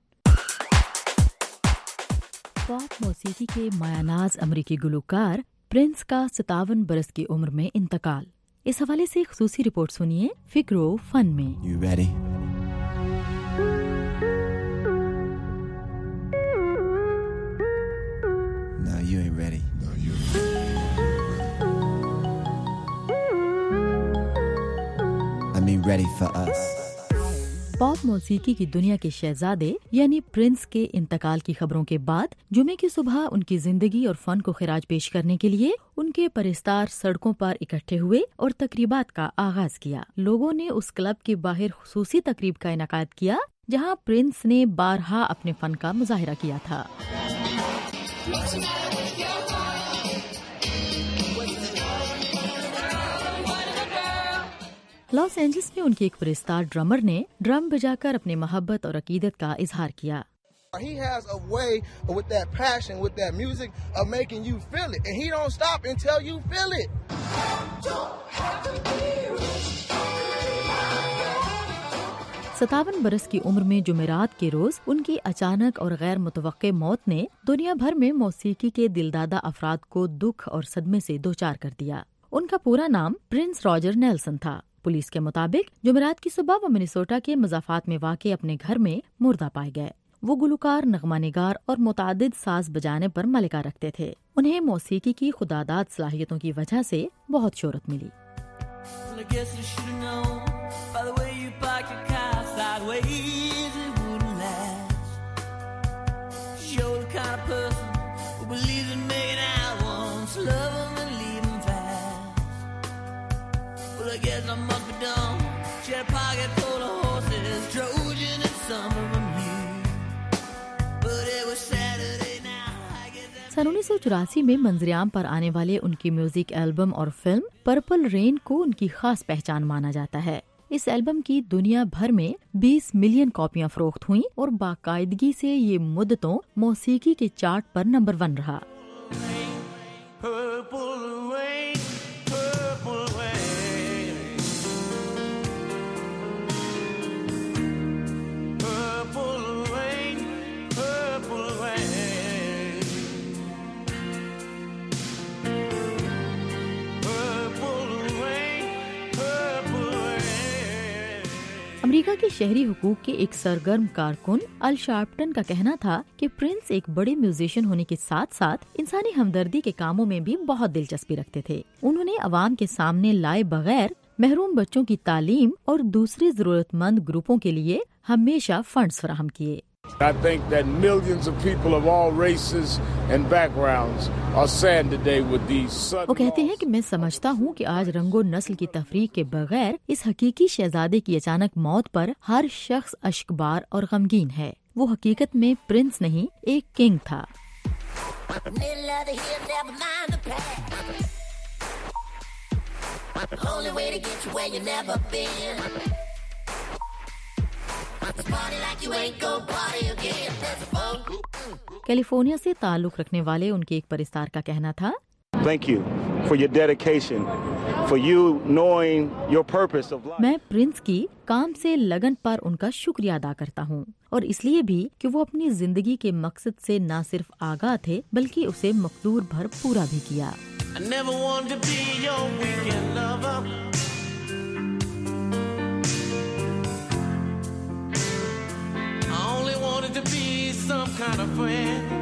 Pop موسیقی کے مایہ ناز امریکی گلوکار پرنس کا ستاون برس کی عمر میں انتقال۔ اس حوالے سے خصوصی رپورٹ سنیے فکر و فن میں۔ You ready? No, you ain't ready. No, you ain't ready. I mean ready for us. پاپ موسیقی کی دنیا کے شہزادے یعنی پرنس کے انتقال کی خبروں کے بعد جمعے کی صبح ان کی زندگی اور فن کو خراج پیش کرنے کے لیے ان کے پرستار سڑکوں پر اکٹھے ہوئے اور تقریبات کا آغاز کیا۔ لوگوں نے اس کلب کے باہر خصوصی تقریب کا انعقاد کیا جہاں پرنس نے بارہا اپنے فن کا مظاہرہ کیا تھا۔ لاس اینجلس میں ان کے ایک پرستار ڈرمر نے ڈرم بجا کر اپنی محبت اور عقیدت کا اظہار کیا۔ He has a way with that passion, with that music of making you feel it. And he don't stop until you feel it. ستاون برس کی عمر میں جمعرات کے روز ان کی اچانک اور غیر متوقع موت نے دنیا بھر میں موسیقی کے دلدادہ افراد کو دکھ اور صدمے سے دوچار کر دیا۔ ان کا پورا نام پرنس راجر نیلسن تھا۔ پولیس کے مطابق جمعرات کی صبح وہ منیسوٹا کے مضافات میں واقع اپنے گھر میں مردہ پائے گئے۔ وہ گلوکار، نغمہ نگار اور متعدد ساز بجانے پر ملکہ رکھتے تھے۔ انہیں موسیقی کی خداداد صلاحیتوں کی وجہ سے بہت شہرت ملی۔ سن انیس سو چوراسی میں منظر عام پر آنے والے ان کی میوزک البم اور فلم پرپل رین کو ان کی خاص پہچان مانا جاتا ہے۔ اس البم کی دنیا بھر میں بیس ملین کاپیاں فروخت ہوئیں اور باقاعدگی سے یہ مدتوں موسیقی کے چارٹ پر نمبر ون رہا۔ امریکہ کے شہری حقوق کے ایک سرگرم کارکن ال شارپٹن کا کہنا تھا کہ پرنس ایک بڑے میوزیشین ہونے کے ساتھ ساتھ انسانی ہمدردی کے کاموں میں بھی بہت دلچسپی رکھتے تھے۔ انہوں نے عوام کے سامنے لائے بغیر محروم بچوں کی تعلیم اور دوسرے ضرورت مند گروپوں کے لیے ہمیشہ فنڈز فراہم کیے۔ I think that millions of people of all races and backgrounds are sad today with these sudden وہ کہتے ہیں کہ میں سمجھتا ہوں کہ آج رنگ و نسل کی تفریق کے بغیر اس حقیقی شہزادے کی اچانک موت پر ہر شخص اشکبار اور غمگین ہے۔ وہ حقیقت میں پرنس نہیں، ایک کنگ تھا۔ کیلیفورنیا سے تعلق رکھنے والے ان کے ایک پرستار کا کہنا تھا، Thank you for your dedication, for you knowing your purpose of life. میں پرنس کی کام سے لگن پر ان کا شکریہ ادا کرتا ہوں، اور اس لیے بھی کہ وہ اپنی زندگی کے مقصد سے نہ صرف آگاہ تھے بلکہ اسے مقدور بھر پورا بھی کیا۔ I never wanted to be your weekend lover. I only wanted to be some kind of friend.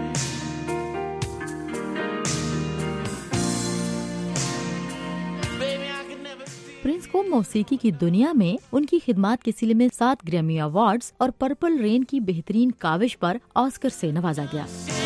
Prince کو موسیقی کی دنیا میں ان کی خدمات کے سلسلے میں سات گریمی ایوارڈز اور پرپل رین کی بہترین کاوش پر آسکر سے نوازا گیا۔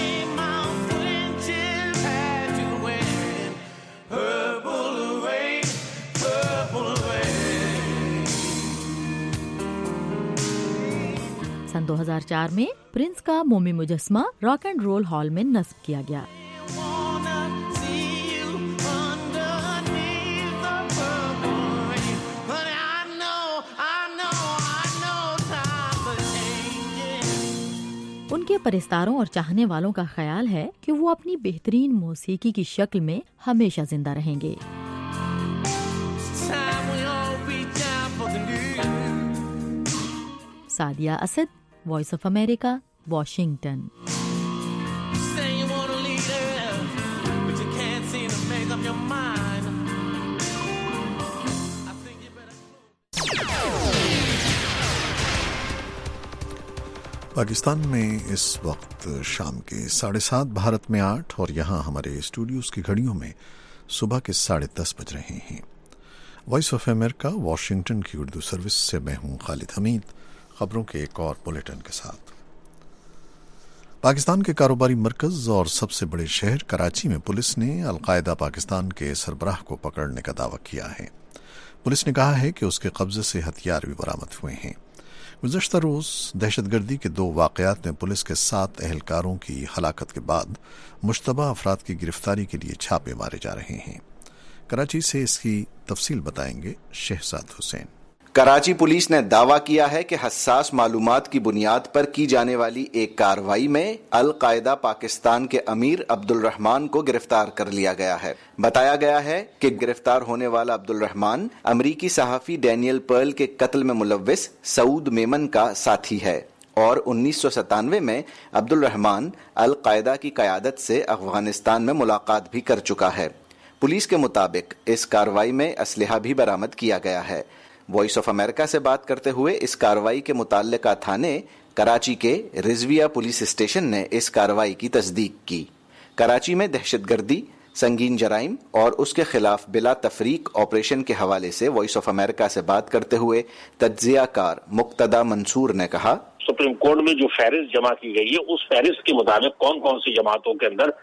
سن دو ہزار چار میں پرنس کا مومی مجسمہ راک اینڈ رول ہال میں نصب کیا گیا۔ ان کے پرستاروں اور چاہنے والوں کا خیال ہے کہ وہ اپنی بہترین موسیقی کی شکل میں ہمیشہ زندہ رہیں گے۔ Sadia Asad, voice of America, Washington. Pakistan میں اس وقت شام کے ساڑھے سات، بھارت میں آٹھ، اور یہاں ہمارے اسٹوڈیوز کی گھڑیوں میں صبح کے ساڑھے دس بج رہے ہیں۔ وائس آف امریکہ واشنگٹن کی اردو سروس سے میں ہوں خالد حمید، خبروں کے ایک اور بلیٹن کے ساتھ۔ پاکستان کے کاروباری مرکز اور سب سے بڑے شہر کراچی میں پولیس نے القاعدہ پاکستان کے سربراہ کو پکڑنے کا دعویٰ کیا ہے۔ پولیس نے کہا ہے کہ اس کے قبضے سے ہتھیار بھی برآمد ہوئے ہیں۔ گزشتہ روز دہشت گردی کے دو واقعات میں پولیس کے سات اہلکاروں کی ہلاکت کے بعد مشتبہ افراد کی گرفتاری کے لیے چھاپے مارے جا رہے ہیں۔ کراچی سے اس کی تفصیل بتائیں گے شہزاد حسین۔ کراچی پولیس نے دعویٰ کیا ہے کہ حساس معلومات کی بنیاد پر کی جانے والی ایک کارروائی میں القاعدہ پاکستان کے امیر عبد الرحمان کو گرفتار کر لیا گیا ہے۔ بتایا گیا ہے کہ گرفتار ہونے والا عبد الرحمان امریکی صحافی ڈینیل پرل کے قتل میں ملوث سعود میمن کا ساتھی ہے اور انیس سو ستانوے میں عبد الرحمان القاعدہ کی قیادت سے افغانستان میں ملاقات بھی کر چکا ہے۔ پولیس کے مطابق اس کارروائی میں اسلحہ بھی برآمد کیا گیا ہے۔ وائس آف امریکہ سے بات کرتے ہوئے اس کارروائی کے متعلقہ تھانے کراچی کے رضویہ پولیس اسٹیشن نے اس کارروائی کی تصدیق کی۔ کراچی میں دہشت گردی، سنگین جرائم اور اس کے خلاف بلا تفریق آپریشن کے حوالے سے وائس آف امریکہ سے بات کرتے ہوئے تجزیہ کار مقتدی منصور نے کہا، سپریم کورٹ میں جو فہرست جمع کی گئی ہے اس فہرست کے مطابق کون کون سی جماعتوں کے اندر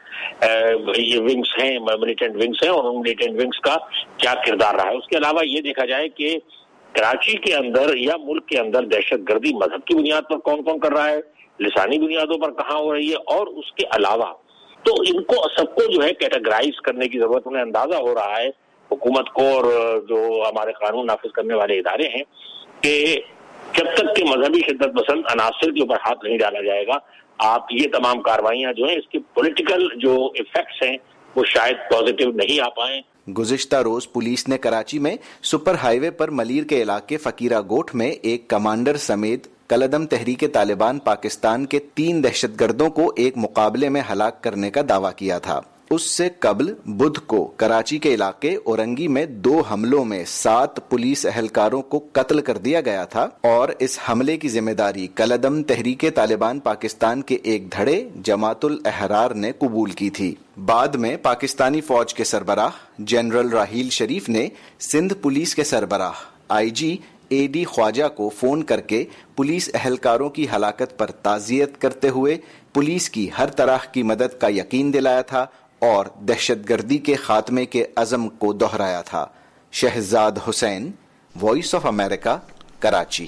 یہ ونگز ہیں، ملیٹنٹ ونگز ہیں، اور ان ملیٹنٹ ونگز کا کیا کردار رہا ہے۔ اس کے علاوہ یہ دیکھا جائے کہ کراچی کے اندر یا ملک کے اندر دہشت گردی مذہب کی بنیاد پر کون کون کر رہا ہے، لسانی بنیادوں پر کہاں ہو رہی ہے، اور اس کے علاوہ تو ان کو سب کو جو ہے کیٹاگرائز کرنے کی ضرورت، انہیں اندازہ ہو رہا ہے حکومت کو اور جو ہمارے قانون نافذ کرنے والے ادارے ہیں کہ جب تک کہ مذہبی شدت پسند عناصر کے اوپر ہاتھ نہیں ڈالا جائے گا، آپ یہ تمام کاروائیاں جو ہیں اس کے پولیٹیکل جو ایفیکٹس ہیں وہ شاید پازیٹیو نہیں آ پائیں۔ گزشتہ روز پولیس نے کراچی میں سپر ہائی وے پر ملیر کے علاقے فقیرہ گوٹھ میں ایک کمانڈر سمیت کالعدم تحریک طالبان پاکستان کے تین دہشت گردوں کو ایک مقابلے میں ہلاک کرنے کا دعویٰ کیا تھا۔ اس سے قبل بدھ کو کراچی کے علاقے اورنگی میں دو حملوں میں سات پولیس اہلکاروں کو قتل کر دیا گیا تھا اور اس حملے کی ذمہ داری کالعدم تحریک طالبان پاکستان کے ایک دھڑے جماعت الاحرار نے قبول کی تھی۔ بعد میں پاکستانی فوج کے سربراہ جنرل راحیل شریف نے سندھ پولیس کے سربراہ آئی جی اے ڈی خواجہ کو فون کر کے پولیس اہلکاروں کی ہلاکت پر تعزیت کرتے ہوئے پولیس کی ہر طرح کی مدد کا یقین دلایا تھا اور دہشت گردی کے خاتمے کے عزم کو دہرایا تھا۔ Shahzad Hussain, voice of America, Karachi.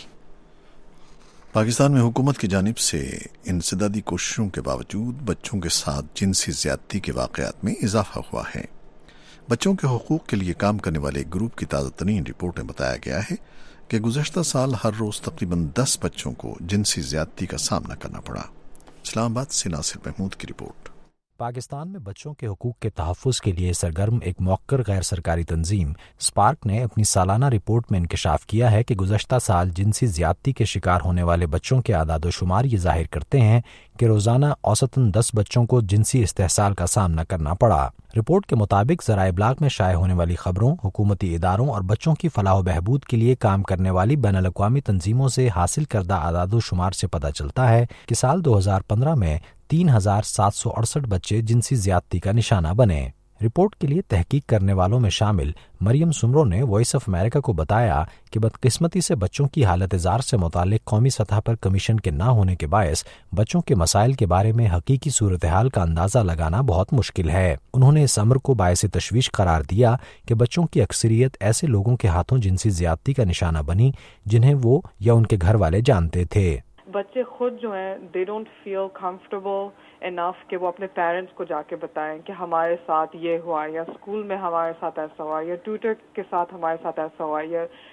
Pakistan میں حکومت کی جانب سے انسدادی کوششوں کے باوجود بچوں کے ساتھ جنسی زیادتی کے واقعات میں اضافہ ہوا ہے۔ بچوں کے حقوق کے لیے کام کرنے والے ایک گروپ کی تازہ ترین رپورٹ میں بتایا گیا ہے کہ گزشتہ سال ہر روز تقریباً دس بچوں کو جنسی زیادتی کا سامنا کرنا پڑا۔ اسلام آباد سے ناصر محمود کی رپورٹ۔ پاکستان میں بچوں کے حقوق کے تحفظ کے لیے سرگرم ایک موقر غیر سرکاری تنظیم اسپارک نے اپنی سالانہ رپورٹ میں انکشاف کیا ہے کہ گزشتہ سال جنسی زیادتی کے شکار ہونے والے بچوں کے اعداد و شمار یہ ظاہر کرتے ہیں کہ روزانہ اوسطاً دس بچوں کو جنسی استحصال کا سامنا کرنا پڑا۔ رپورٹ کے مطابق ذرائع ابلاغ میں شائع ہونے والی خبروں، حکومتی اداروں اور بچوں کی فلاح و بہبود کے لیے کام کرنے والی بین الاقوامی تنظیموں سے حاصل کردہ اعداد و شمار سے پتہ چلتا ہے کہ سال دو ہزار پندرہ میں تین ہزار سات سو اڑسٹھ بچے جنسی زیادتی کا نشانہ بنے۔ رپورٹ کے لیے تحقیق کرنے والوں میں شامل مریم سمرو نے وائس آف امریکہ کو بتایا کہ بدقسمتی سے بچوں کی حالت زار سے متعلق قومی سطح پر کمیشن کے نہ ہونے کے باعث بچوں کے مسائل کے بارے میں حقیقی صورتحال کا اندازہ لگانا بہت مشکل ہے۔ انہوں نے اس امر کو باعث تشویش قرار دیا کہ بچوں کی اکثریت ایسے لوگوں کے ہاتھوں جنسی زیادتی کا نشانہ بنی جنہیں وہ یا ان کے گھر والے جانتے تھے۔ بچے خود جو ہیں دے ڈونٹ فیل کمفرٹیبل انف کہ وہ اپنے پیرنٹس کو جا کے بتائیں کہ ہمارے ساتھ یہ ہوا، یا اسکول میں ہمارے ساتھ ایسا ہوا، یا ٹیوٹر کے ساتھ ہمارے ساتھ ایسا ہوا، یا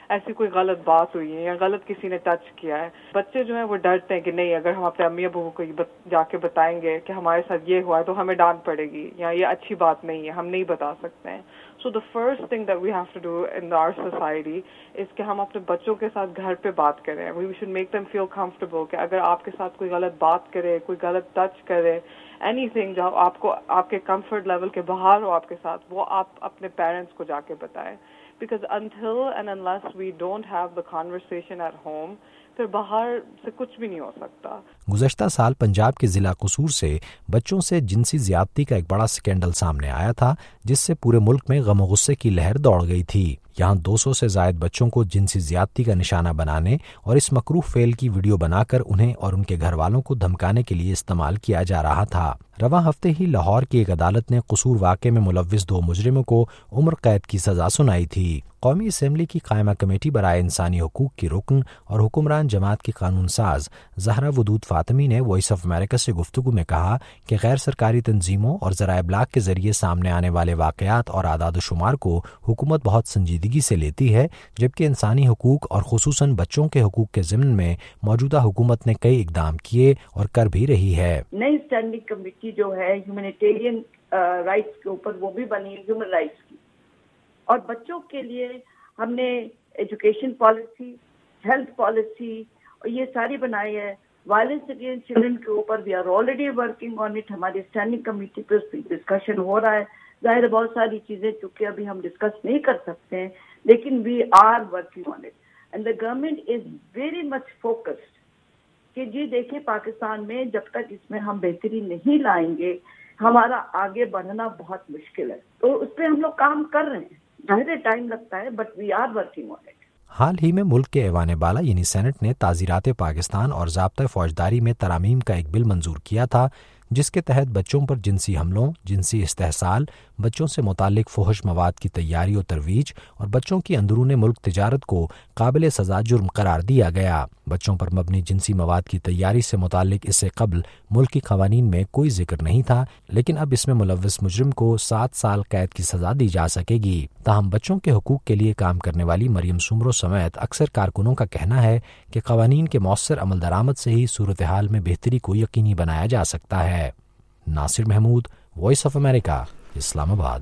ایسی کوئی غلط بات ہوئی ہے یا غلط کسی نے ٹچ کیا ہے. بچے جو ہیں وہ ڈرتے ہیں کہ نہیں اگر ہم اپنے امی ابو کو جا کے بتائیں گے کہ ہمارے ساتھ یہ ہوا ہے تو ہمیں ڈانٹ پڑے گی یا یہ اچھی بات نہیں ہے, ہم نہیں بتا سکتے ہیں. So the first thing that we have to do in our society is کہ ہم اپنے بچوں کے ساتھ گھر پہ بات کریں. We should make them feel comfortable کہ اگر آپ کے ساتھ کوئی غلط بات کرے, کوئی غلط ٹچ کرے, اینی تھنگ جو آپ کو آپ کے کمفرٹ لیول کے باہر ہو آپ کے ساتھ, وہ آپ اپنے پیرنٹس کو جا کے بتائیں. Because until and unless we don't have the conversation at home, پھر باہر سے کچھ بھی نہیں ہو سکتا. گزشتہ سال پنجاب کے ضلع قصور سے بچوں سے جنسی زیادتی کا ایک بڑا سکینڈل سامنے آیا تھا جس سے پورے ملک میں غم و غصے کی لہر دوڑ گئی تھی. یہاں دو سو سے زائد بچوں کو جنسی زیادتی کا نشانہ بنانے اور اس مکروہ فعل کی ویڈیو بنا کر انہیں اور ان کے گھر والوں کو دھمکانے کے لیے استعمال کیا جا رہا تھا. رواں ہفتے ہی لاہور کی ایک عدالت نے قصور واقعے میں ملوث دو مجرموں کو عمر قید کی سزا سنائی تھی. قومی اسمبلی کی قائمہ کمیٹی برائے انسانی حقوق کی رکن اور حکمران جماعت کی قانون ساز زہرا ودود فاطمی نے وائس آف امریکہ سے گفتگو میں کہا کہ غیر سرکاری تنظیموں اور ذرائع ابلاغ کے ذریعے سامنے آنے والے واقعات اور اعداد و شمار کو حکومت بہت سنجیدگی سے لیتی ہے, جبکہ انسانی حقوق اور خصوصاً بچوں کے حقوق کے ضمن میں موجودہ حکومت نے کئی اقدام کیے اور کر بھی رہی ہے. نئی اسٹینڈنگ کمیٹی جو ہے ہیومینیٹیرین رائٹس کے اوپر وہ بھی بنی ہے, ہیومن رائٹس کی, اور بچوں کے لیے ہم نے ایجوکیشن پالیسی, ہیلتھ پالیسی اور یہ ساری بنائی ہے. وائلنس اگینسٹ چلڈرن کے اوپر we are already working on it. ہماری اسٹینڈنگ کمیٹی پہ ڈسکشن ہو رہا ہے. ظاہر ہے بہت ساری چیزیں چونکہ ابھی ہم ڈسکس نہیں کر سکتے ہیں, لیکن we are working on it and the government is very much focused کہ جی دیکھیں پاکستان میں جب تک اس میں ہم بہتری نہیں لائیں گے ہمارا آگے بڑھنا بہت مشکل ہے. تو اس پہ ہم لوگ کام کر رہے ہیں. ظاہر ٹائم لگتا ہے but we are working on it. حال ہی میں ملک کے ایوان بالا یعنی سینٹ نے تعزیرات پاکستان اور ضابطۂ فوجداری میں ترامیم کا ایک بل منظور کیا تھا جس کے تحت بچوں پر جنسی حملوں, جنسی استحصال, بچوں سے متعلق فحش مواد کی تیاری و ترویج اور بچوں کی اندرون ملک تجارت کو قابل سزا جرم قرار دیا گیا. بچوں پر مبنی جنسی مواد کی تیاری سے متعلق اس سے قبل ملکی قوانین میں کوئی ذکر نہیں تھا, لیکن اب اس میں ملوث مجرم کو سات سال قید کی سزا دی جا سکے گی. تاہم بچوں کے حقوق کے لیے کام کرنے والی مریم سمرو سمیت اکثر کارکنوں کا کہنا ہے کہ قوانین کے مؤثر عمل درآمد سے ہی صورتحال میں بہتری کو یقینی بنایا جا سکتا ہے. Nasir Mahmood, voice of America, Islamabad.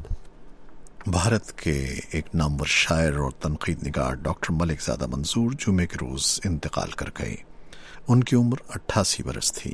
Bharat کے ایک نامور شاعر اور تنقید نگار ڈاکٹر ملک زادہ منظور جمعے کے روز انتقال کر گئے. ان کی عمر اٹھاسی برس تھی.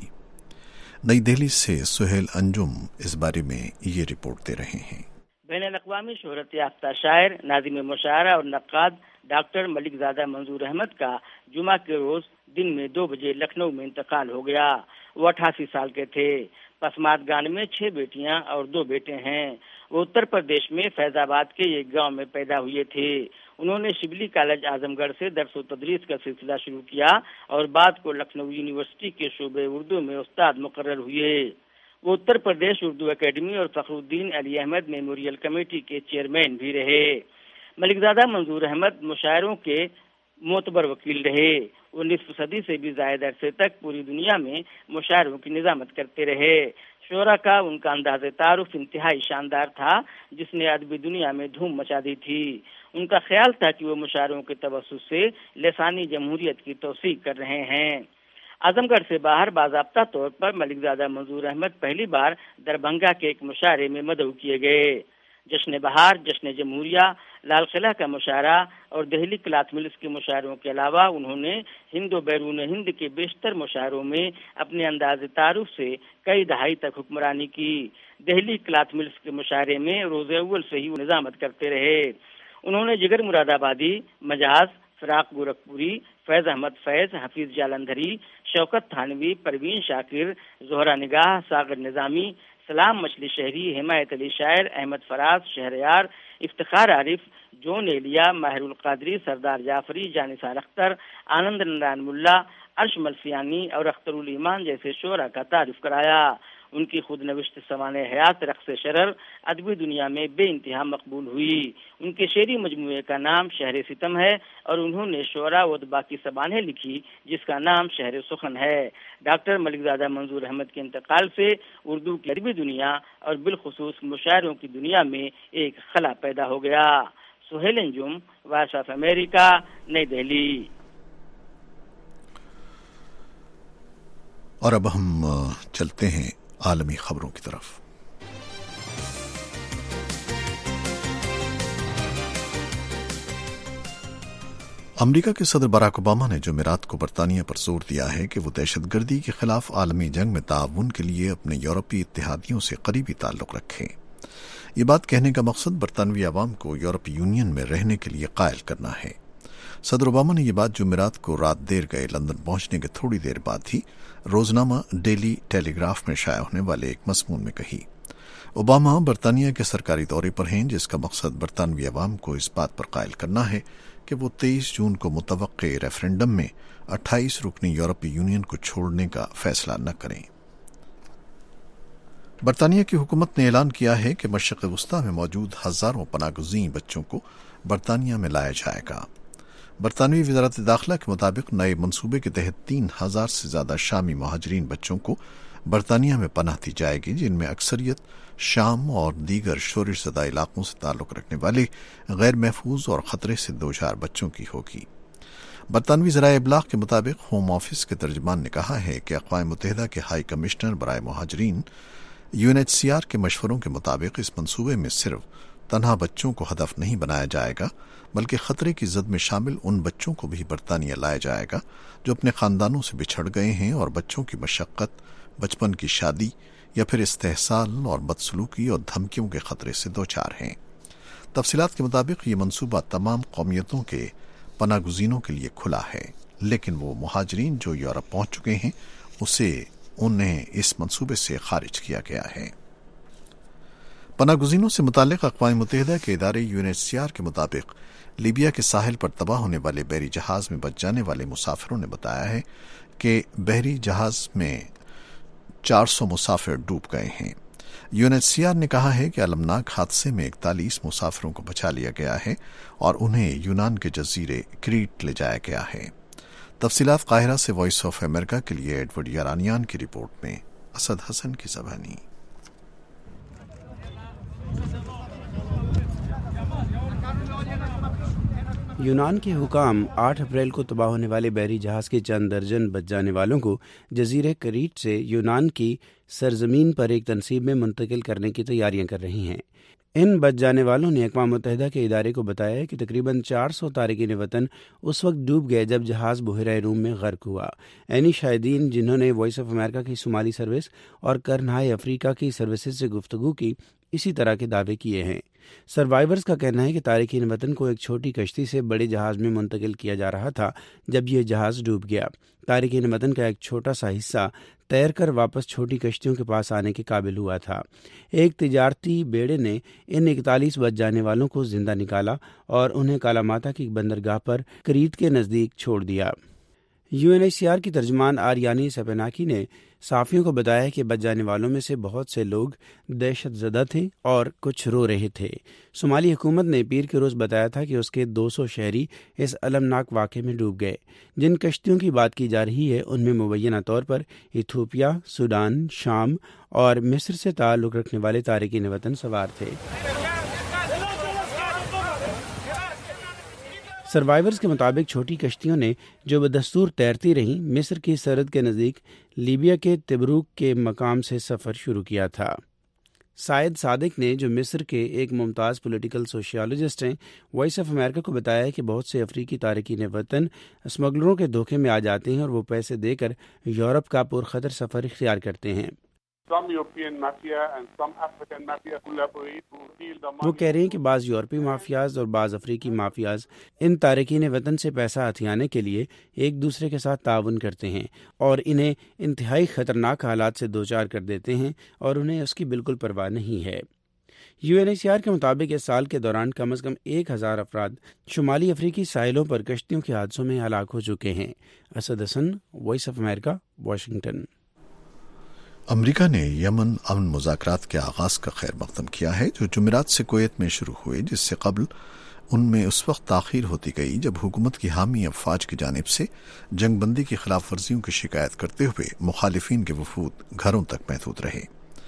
نئی دہلی سے سہیل انجم اس بارے میں یہ رپورٹ دے رہے ہیں. بین الاقوامی شہرت یافتہ شاعر, ناظم مشاعرہ اور نقاد ڈاکٹر ملک زادہ منظور احمد کا جمعہ کے روز دن میں دو بجے لکھنؤ میں انتقال ہو گیا. وہ اٹھاسی سال کے تھے. پسمات گان میں چھ بیٹیاں اور دو بیٹے ہیں. وہ اتر پردیش میں فیض آباد کے ایک گاؤں میں پیدا ہوئے تھے. انہوں نے شبلی کالج اعظم گڑھ سے درس و تدریس کا سلسلہ شروع کیا اور بعد کو لکھنؤ یونیورسٹی کے شعبہ اردو میں استاد مقرر ہوئے. وہ اتر پردیش اردو اکیڈمی اور Fakhruddin Ali Ahmed memorial committee کے چیئرمین بھی رہے. ملک زادہ منظور احمد مشاعروں کے معتبر وکیل رہے. وہ نصف صدی سے بھی زائد عرصے تک پوری دنیا میں مشاعروں کی نظامت کرتے رہے. شعراء کا ان کا انداز تعارف انتہائی شاندار تھا جس نے ادبی دنیا میں دھوم مچا دی تھی. ان کا خیال تھا کہ وہ مشاعروں کے توسط سے لسانی جمہوریت کی توثیق کر رہے ہیں. اعظم گڑھ سے باہر باضابطہ طور پر ملک زادہ منظور احمد پہلی بار دربھنگا کے ایک مشاعرے میں مدعو کیے گئے. جشن بہار, جشن جمہوریہ, لال قلعہ کا مشاعرہ اور دہلی کلاتھ ملز کے مشاعروں کے علاوہ انہوں نے ہند و بیرون ہند کے بیشتر مشاعروں میں اپنے انداز تعارف سے کئی دہائی تک حکمرانی کی. دہلی کلاتھ ملز کے مشاعرے میں روز اول سے ہی وہ نظامت کرتے رہے. انہوں نے جگر مراد آبادی, مجاز, فراق گورکھپوری, فیض احمد فیض, حفیظ جالندھری, شوکت تھانوی, پروین شاکر, زہرا نگاہ, ساغر نظامی, سلام مچھلی شہری, حمایت علی شاعر, احمد فراز, شہریار, افتخار عارف, جون ایلیا, ماہر القادری, سردار جعفری, جانثار اختر, آنند نارائن ملا, عرش ملسیانی اور اختر الایمان جیسے شعراء کا تعارف کرایا. ان کی خود نوشت سوانح حیات رقص شرر ادبی دنیا میں بے انتہا مقبول ہوئی. ان کے شعری مجموعے کا نام شہر ستم ہے اور انہوں نے شعراء و ادبا کی سوانح لکھی جس کا نام شہر سخن ہے. ڈاکٹر ملک زادہ منظور احمد کے انتقال سے اردو کی ادبی دنیا اور بالخصوص مشاعروں کی دنیا میں ایک خلا پیدا ہو گیا. Sohail Anjum, voice of America, نئی دہلی۔ اور اب ہم چلتے ہیں عالمی خبروں کی طرف۔ امریکہ کے صدر باراک اوباما نے جمعرات کو برطانیہ پر زور دیا ہے کہ وہ دہشت گردی کے خلاف عالمی جنگ میں تعاون کے لیے اپنے یورپی اتحادیوں سے قریبی تعلق رکھیں۔ یہ بات کہنے کا مقصد برطانوی عوام کو یورپی یونین میں رہنے کے لیے قائل کرنا ہے۔ صدر اوباما نے یہ بات جمعرات کو رات دیر گئے لندن پہنچنے کے تھوڑی دیر بعد ہی روزنامہ ڈیلی ٹیلی گراف میں شائع ہونے والے ایک مضمون میں کہی۔ اوباما برطانیہ کے سرکاری دورے پر ہیں، جس کا مقصد برطانوی عوام کو اس بات پر قائل کرنا ہے کہ وہ تیئیس جون کو متوقع ریفرنڈم میں اٹھائیس رکنی یورپی یونین کو چھوڑنے کا فیصلہ نہ کریں۔ برطانیہ کی حکومت نے اعلان کیا ہے کہ مشرق وسطی میں موجود ہزاروں پناہ گزین بچوں کو برطانیہ میں لایا جائے گا۔ برطانوی وزارت داخلہ کے مطابق نئے منصوبے کے تحت تین ہزار سے زیادہ شامی مہاجرین بچوں کو برطانیہ میں پناہ دی جائے گی، جن میں اکثریت شام اور دیگر شورش زدہ علاقوں سے تعلق رکھنے والے غیر محفوظ اور خطرے سے دوچار بچوں کی ہوگی۔ برطانوی ذرائع ابلاغ کے مطابق ہوم آفس کے ترجمان نے کہا ہے کہ اقوام متحدہ کے ہائی کمشنر برائے مہاجرین U N H C R کے مشوروں کے مطابق اس منصوبے میں صرف تنہا بچوں کو ہدف نہیں بنایا جائے گا، بلکہ خطرے کی زد میں شامل ان بچوں کو بھی برطانیہ لایا جائے گا جو اپنے خاندانوں سے بچھڑ گئے ہیں اور بچوں کی مشقت، بچپن کی شادی یا پھر استحصال اور بدسلوکی اور دھمکیوں کے خطرے سے دوچار ہیں۔ تفصیلات کے مطابق یہ منصوبہ تمام قومیتوں کے پناہ گزینوں کے لیے کھلا ہے، لیکن وہ مہاجرین جو یورپ پہنچ چکے ہیں اسے انہیں اس منصوبے سے خارج کیا گیا ہے۔ پناہ گزینوں سے متعلق اقوام متحدہ کے ادارے U N H C R کے مطابق لیبیا کے ساحل پر تباہ ہونے والے بحری جہاز میں بچ جانے والے مسافروں نے بتایا ہے کہ بحری جہاز میں چار سو مسافر ڈوب گئے ہیں۔ U N H C R نے کہا ہے کہ المناک حادثے میں اکتالیس مسافروں کو بچا لیا گیا ہے اور انہیں یونان کے جزیرے کریٹ لے جایا گیا ہے۔ تفصیلات قاہرہ سے وائس آف امریکہ کے لیے ایڈورڈ یارانیان کی رپورٹ میں اسد حسن کی زبانی۔ یونان کے حکام آٹھ اپریل کو تباہ ہونے والے بحری جہاز کے چند درجن بچ جانے والوں کو جزیرے کریٹ سے یونان کی سرزمین پر ایک تنصیب میں منتقل کرنے کی تیاریاں کر رہی ہیں۔ ان بچ جانے والوں نے اقوام متحدہ کے ادارے کو بتایا کہ تقریباً چار سو تارکین وطن اس وقت ڈوب گئے جب جہاز بحیرہ روم میں غرق ہوا۔ عینی شاہدین جنہوں نے وائس آف امریکہ کی صومالی سروس اور کرنہائے افریقہ کی سروسز سے گفتگو کی، اسی طرح کے دعوے کیے ہیں۔ سروائیورز کا کہنا ہے کہ تارکین وطن کو ایک چھوٹی کشتی سے بڑے جہاز میں منتقل کیا جا رہا تھا جب یہ جہاز ڈوب گیا۔ تارکین وطن کا ایک چھوٹا سا حصہ تیر کر واپس چھوٹی کشتیوں کے پاس آنے کے قابل ہوا تھا۔ ایک تجارتی بیڑے نے ان اکتالیس بچ جانے والوں کو زندہ نکالا اور انہیں کالاماتا کی بندرگاہ پر کریٹ کے نزدیک چھوڑ دیا۔ U N H C R کی ترجمان آریانی سپیناکی نے صحافیوں کو بتایا کہ بچ جانے والوں میں سے بہت سے لوگ دہشت زدہ تھے اور کچھ رو رہے تھے۔ صومالی حکومت نے پیر کے روز بتایا تھا کہ اس کے دو سو شہری اس المناک واقعے میں ڈوب گئے۔ جن کشتیوں کی بات کی جا رہی ہے ان میں مبینہ طور پر ایتھوپیا، سوڈان، شام اور مصر سے تعلق رکھنے والے تارکین وطن سوار تھے۔ سروائیورز کے مطابق چھوٹی کشتیوں نے جو بدستور تیرتی رہیں مصر کی سرحد کے نزدیک لیبیا کے تبروک کے مقام سے سفر شروع کیا تھا۔ سائد صادق نے، جو مصر کے ایک ممتاز پولیٹیکل سوشیالوجسٹ ہیں، وائس آف امریکہ کو بتایا کہ بہت سے افریقی تارکین وطن اسمگلروں کے دھوکے میں آ جاتے ہیں اور وہ پیسے دے کر یورپ کا پرخطر سفر اختیار کرتے ہیں۔ وہ کہہ رہے ہیں کہ بعض یورپی مافیاز اور بعض افریقی مافیاز ان تارکین وطن سے پیسہ ہتھیانے کے لیے ایک دوسرے کے ساتھ تعاون کرتے ہیں اور انہیں انتہائی خطرناک حالات سے دوچار کر دیتے ہیں اور انہیں اس کی بالکل پرواہ نہیں ہے۔ U N H C R کے مطابق اس سال کے دوران کم از کم ایک ہزار افراد شمالی افریقی ساحلوں پر کشتیوں کے حادثوں میں ہلاک ہو چکے ہیں۔ Asad Hasan, voice of America, Washington. America نے یمن امن مذاکرات کے آغاز کا خیر مقدم کیا ہے جو جمعرات سے کویت میں شروع ہوئے، جس سے قبل ان میں اس وقت تاخیر ہوتی گئی جب حکومت کی حامی افواج کی جانب سے جنگ بندی کی خلاف ورزیوں کی شکایت کرتے ہوئے مخالفین کے وفود گھروں تک محدود رہے۔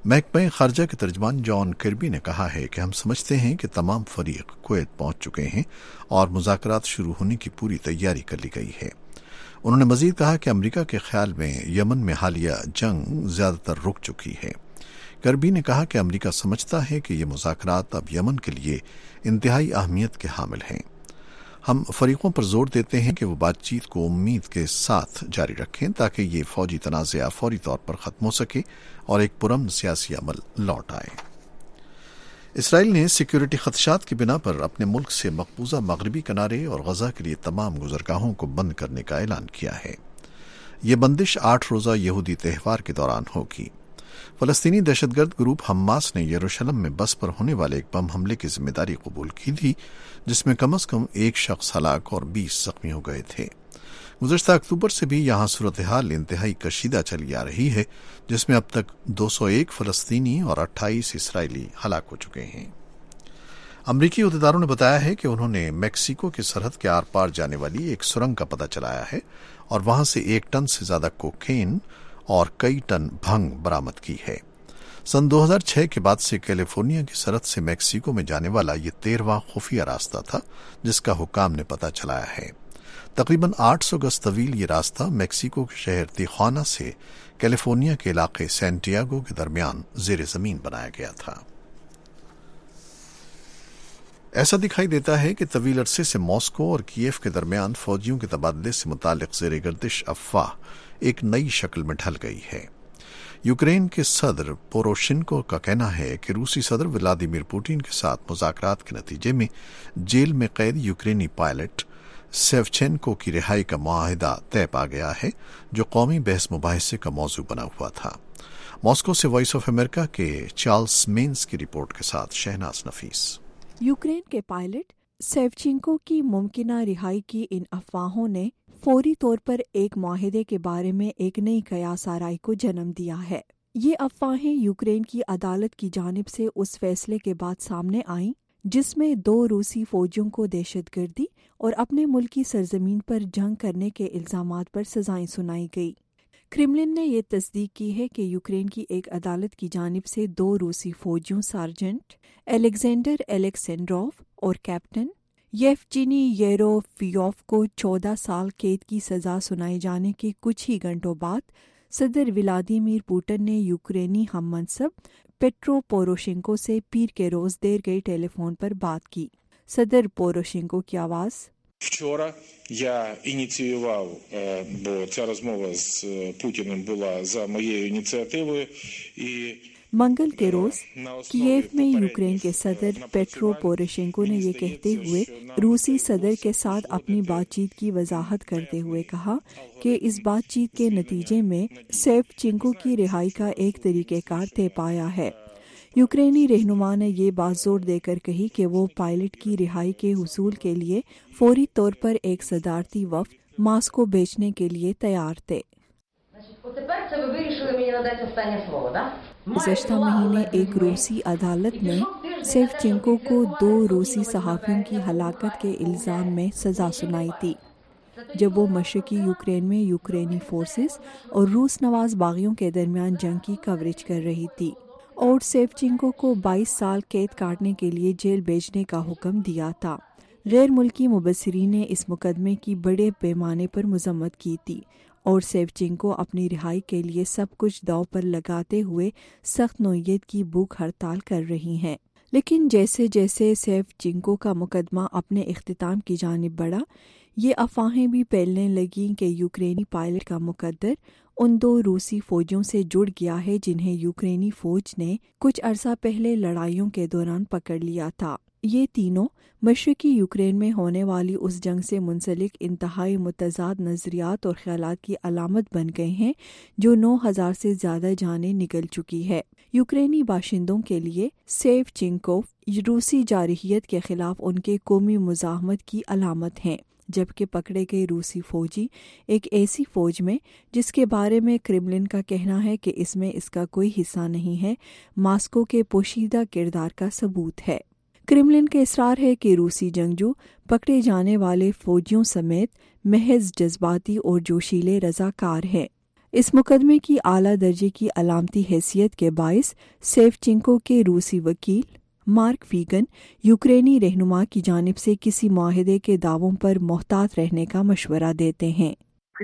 महकमा खारजा के तर्जमान जॉन किर्बी ने कहा है कि हम समझते हैं कि तमाम फरीक कुवैत पहुंच चुके हैं और मुज़ाकरात शुरू होने की पूरी तैयारी कर ली गई है। उन्होंने मजीद कहा कि अमेरिका के ख्याल में यमन में हालिया जंग ज्यादातर रुक चुकी है। किर्बी ने कहा कि अमेरिका समझता है कि ये मुज़ाकरात अब यमन के लिए इंतहाई अहमियत के हामिल हैं। हम फरीकों पर जोर देते हैं कि वो बातचीत को उम्मीद के साथ जारी रखें ताकि ये फौजी तनाज़ा फौरी तौर पर ख़त्म हो सके और एक पुरअमन सियासी अमल लौट आए। इसराइल ने सिक्योरिटी खदशात की बिना पर अपने मुल्क से मकबूजा मगरबी किनारे और गजा के लिए तमाम गुजरगाहों को बंद करने का ऐलान किया है। ये बंदिश आठ रोज़ा यहूदी त्यौहार के दौरान होगी। फलस्तीनी दहशतगर्द ग्रुप हमास ने यरूशलेम में बस पर होने वाले एक बम हमले की जिम्मेदारी कबूल की थी, जिसमें कम अज कम एक शख्स हलाक और बीस जख्मी हो गए थे। गुज़श्ता अक्टूबर से भी यहाँ सूरत हाल इंतहाई कशीदा चली आ रही है, जिसमें अब तक दो सौ एक फलस्तीनी और अट्ठाईस इसराइली हलाक हो चुके हैं। अमरीकी अहदेदारों ने बताया है कि उन्होंने मेक्सिको की सरहद के आर पार जाने वाली एक सुरंग का पता चलाया है और वहां से एक टन से ज्यादा कोकेन और कई टन भंग बरामद की है। सन दो हज़ार छह के बाद से कैलिफोर्निया की सरहद से मेक्सिको में जाने वाला ये तेरहवां खुफिया रास्ता था जिसका हुकाम ने पता चलाया है। तकरीबन आठ सौ गज तवील ये रास्ता मेक्सिको के शहर तिjuana से कैलिफोर्निया के इलाके सैंटियागो के दरमियान जेर जमीन बनाया गया था। ऐसा दिखाई देता है कि तवील अरसे से मॉस्को और कीव के दरमियान फौजियों के तबादले से मुतालिक ज़ेर गर्दिश अफवाह एक नई शक्ल में ढल गई है। यूक्रेन के सदर पोरोशिन्को का कहना है कि रूसी सदर व्लादिमीर पुतिन के साथ मुज़ाकरात के नतीजे में जेल में कैद यूक्रेनी पायलट सेवचेंको की रिहाई का मुआहिदा तय पा गया है, जो कौमी बहस मुबाहिसे का मौजू बना हुआ था। मॉस्को से वॉइस ऑफ अमेरिका के चार्ल्स मेन्स की रिपोर्ट के साथ शहनाज नफीस। यूक्रेन के पायलट सेवचेंको की मुमकिना रिहाई की इन अफवाहों ने फौरी तौर पर एक मुआहिदे के बारे में एक नई कयास आराई को जन्म दिया है। ये अफवाहें यूक्रेन की अदालत की जानिब से उस फैसले के बाद सामने आईं जिसमें दो रूसी फौजियों को दहशतगर्दी और अपने मुल्क की सरजमीन पर जंग करने के इल्जामात पर सजाएं सुनाई गई। क्रेमलिन ने यह तस्दीक की है कि यूक्रेन की एक अदालत की जानिब से दो रूसी फौजियों सार्जेंट एलेक्जेंडर एलेक्सेंड्रोव और कैप्टन येवजिनी येरोफियोव को चौदह साल कैद की सजा सुनाए जाने के कुछ ही घंटों बाद सदर व्लादिमीर पुतिन ने यूक्रेनी हम मनसब पेट्रो पोरोशेंको से पीर के रोज देर गई टेलीफोन पर बात की। सदर पोरोशेंको की आवाज। Вчора я ініціював, бо ця розмова з Путіним була за моєю ініціативою, і मंगल के रोज कीव में यूक्रेन के सदर पेट्रो पोरोशेंको ने ये कहते हुए रूसी सदर के साथ अपनी बातचीत की वजाहत करते हुए कहा कि इस बातचीत के नतीजे में सेवचेंको की रिहाई का एक तरीक़ेकार तय पाया है। यूक्रेनी रहनुमा ने ये बात जोर देकर कही कि वो पायलट की रिहाई के हुसूल के लिए फौरी तौर पर एक सदारती वफ्द मॉस्को भेजने के लिए तैयार थे। गुज़श्ता महीने एक रूसी अदालत ने सेवचेंको को दो रूसी सहाफ़ियों की हलाकत के इल्ज़ाम में सज़ा सुनाई थी जब वो मशरक़ी यूक्रेन में यूक्रेनी फोर्सेस और रूस नवाज बागियों के दरमियान जंग की कवरेज कर रही थी और सेवचेंको को बाईस साल कैद काटने के लिए जेल भेजने का हुक्म दिया था। गैर मुल्की मुबस्सिरीन ने इस मुकदमे की बड़े पैमाने पर मजम्मत की थी और सेवचेंको अपनी रिहाई के लिए सब कुछ दांव पर लगाते हुए सख्त नौयत की भूख हड़ताल कर रही हैं। लेकिन जैसे जैसे सेवचेंको का मुकदमा अपने इख्तिताम की जानिब बढ़ा, ये अफवाहें भी फैलने लगीं कि यूक्रेनी पायलट का मुकद्दर उन दो रूसी फौजियों से जुड़ गया है जिन्हें यूक्रेनी फौज ने कुछ अरसा पहले लड़ाइयों के दौरान पकड़ लिया था। ये तीनों मशरक़ी यूक्रेन में होने वाली उस जंग से मुंसलिक इंतहाई मुतज़ाद नज़रियात और ख़यालात की अलामत बन गए हैं जो नौ हज़ार से ज़्यादा जानें निकल चुकी है। यूक्रेनी बाशिंदों के लिए सेवचेंको रूसी जारहियत के ख़िलाफ़ उनके कौमी मुज़ाहमत की अलामत हैं, जबकि पकड़े गए रूसी फौजी एक ऐसी फौज में जिसके बारे में क्रेमलिन का कहना है कि इसमें इसका कोई हिस्सा नहीं है, मॉस्को के पोशीदा किरदार का सबूत है। क्रेमलिन का इसरार है कि रूसी जंगजू पकड़े जाने वाले फौजियों समेत महज जज्बाती और जोशीले रज़ाकार हैं। इस मुकदमे की आला दर्जे की अलामती हैसियत के बायस सेवचेंको के रूसी वकील मार्क फीगन यूक्रेनी रहनुमा की जानिब से किसी मुआहदे के दावों पर मोहतात रहने का मशवरा देते हैं।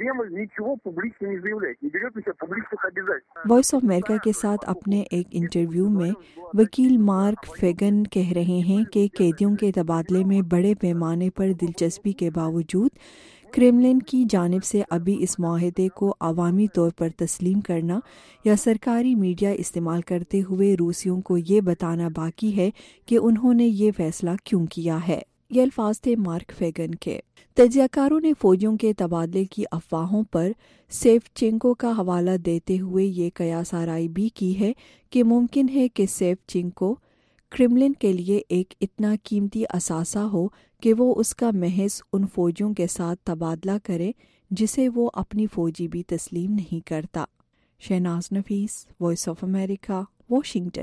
वॉइस ऑफ अमेरिका के साथ अपने एक इंटरव्यू में वकील मार्क फेगन कह रहे हैं कि कैदियों के तबादले में बड़े पैमाने पर दिलचस्पी के बावजूद क्रेमलिन की जानिब से अभी इस मुआहदे को अवामी तौर पर तस्लीम करना या सरकारी मीडिया इस्तेमाल करते हुए रूसियों को ये बताना बाकी है कि उन्होंने ये फैसला क्यों किया है। ये अल्फाज थे मार्क फेगन के। तज्जियाकारों ने फौजियों के तबादले की अफवाहों पर सेवचेंको का हवाला देते हुए ये कयास आराई भी की है कि मुमकिन है कि सेवचेंको क्रेमलिन के लिए एक इतना कीमती असासा हो कि वो उसका महज उन फौजियों के साथ तबादला करे जिसे वो अपनी फौजी भी तस्लीम नहीं करता। Shahnaz Nafees, voice of America, Washington.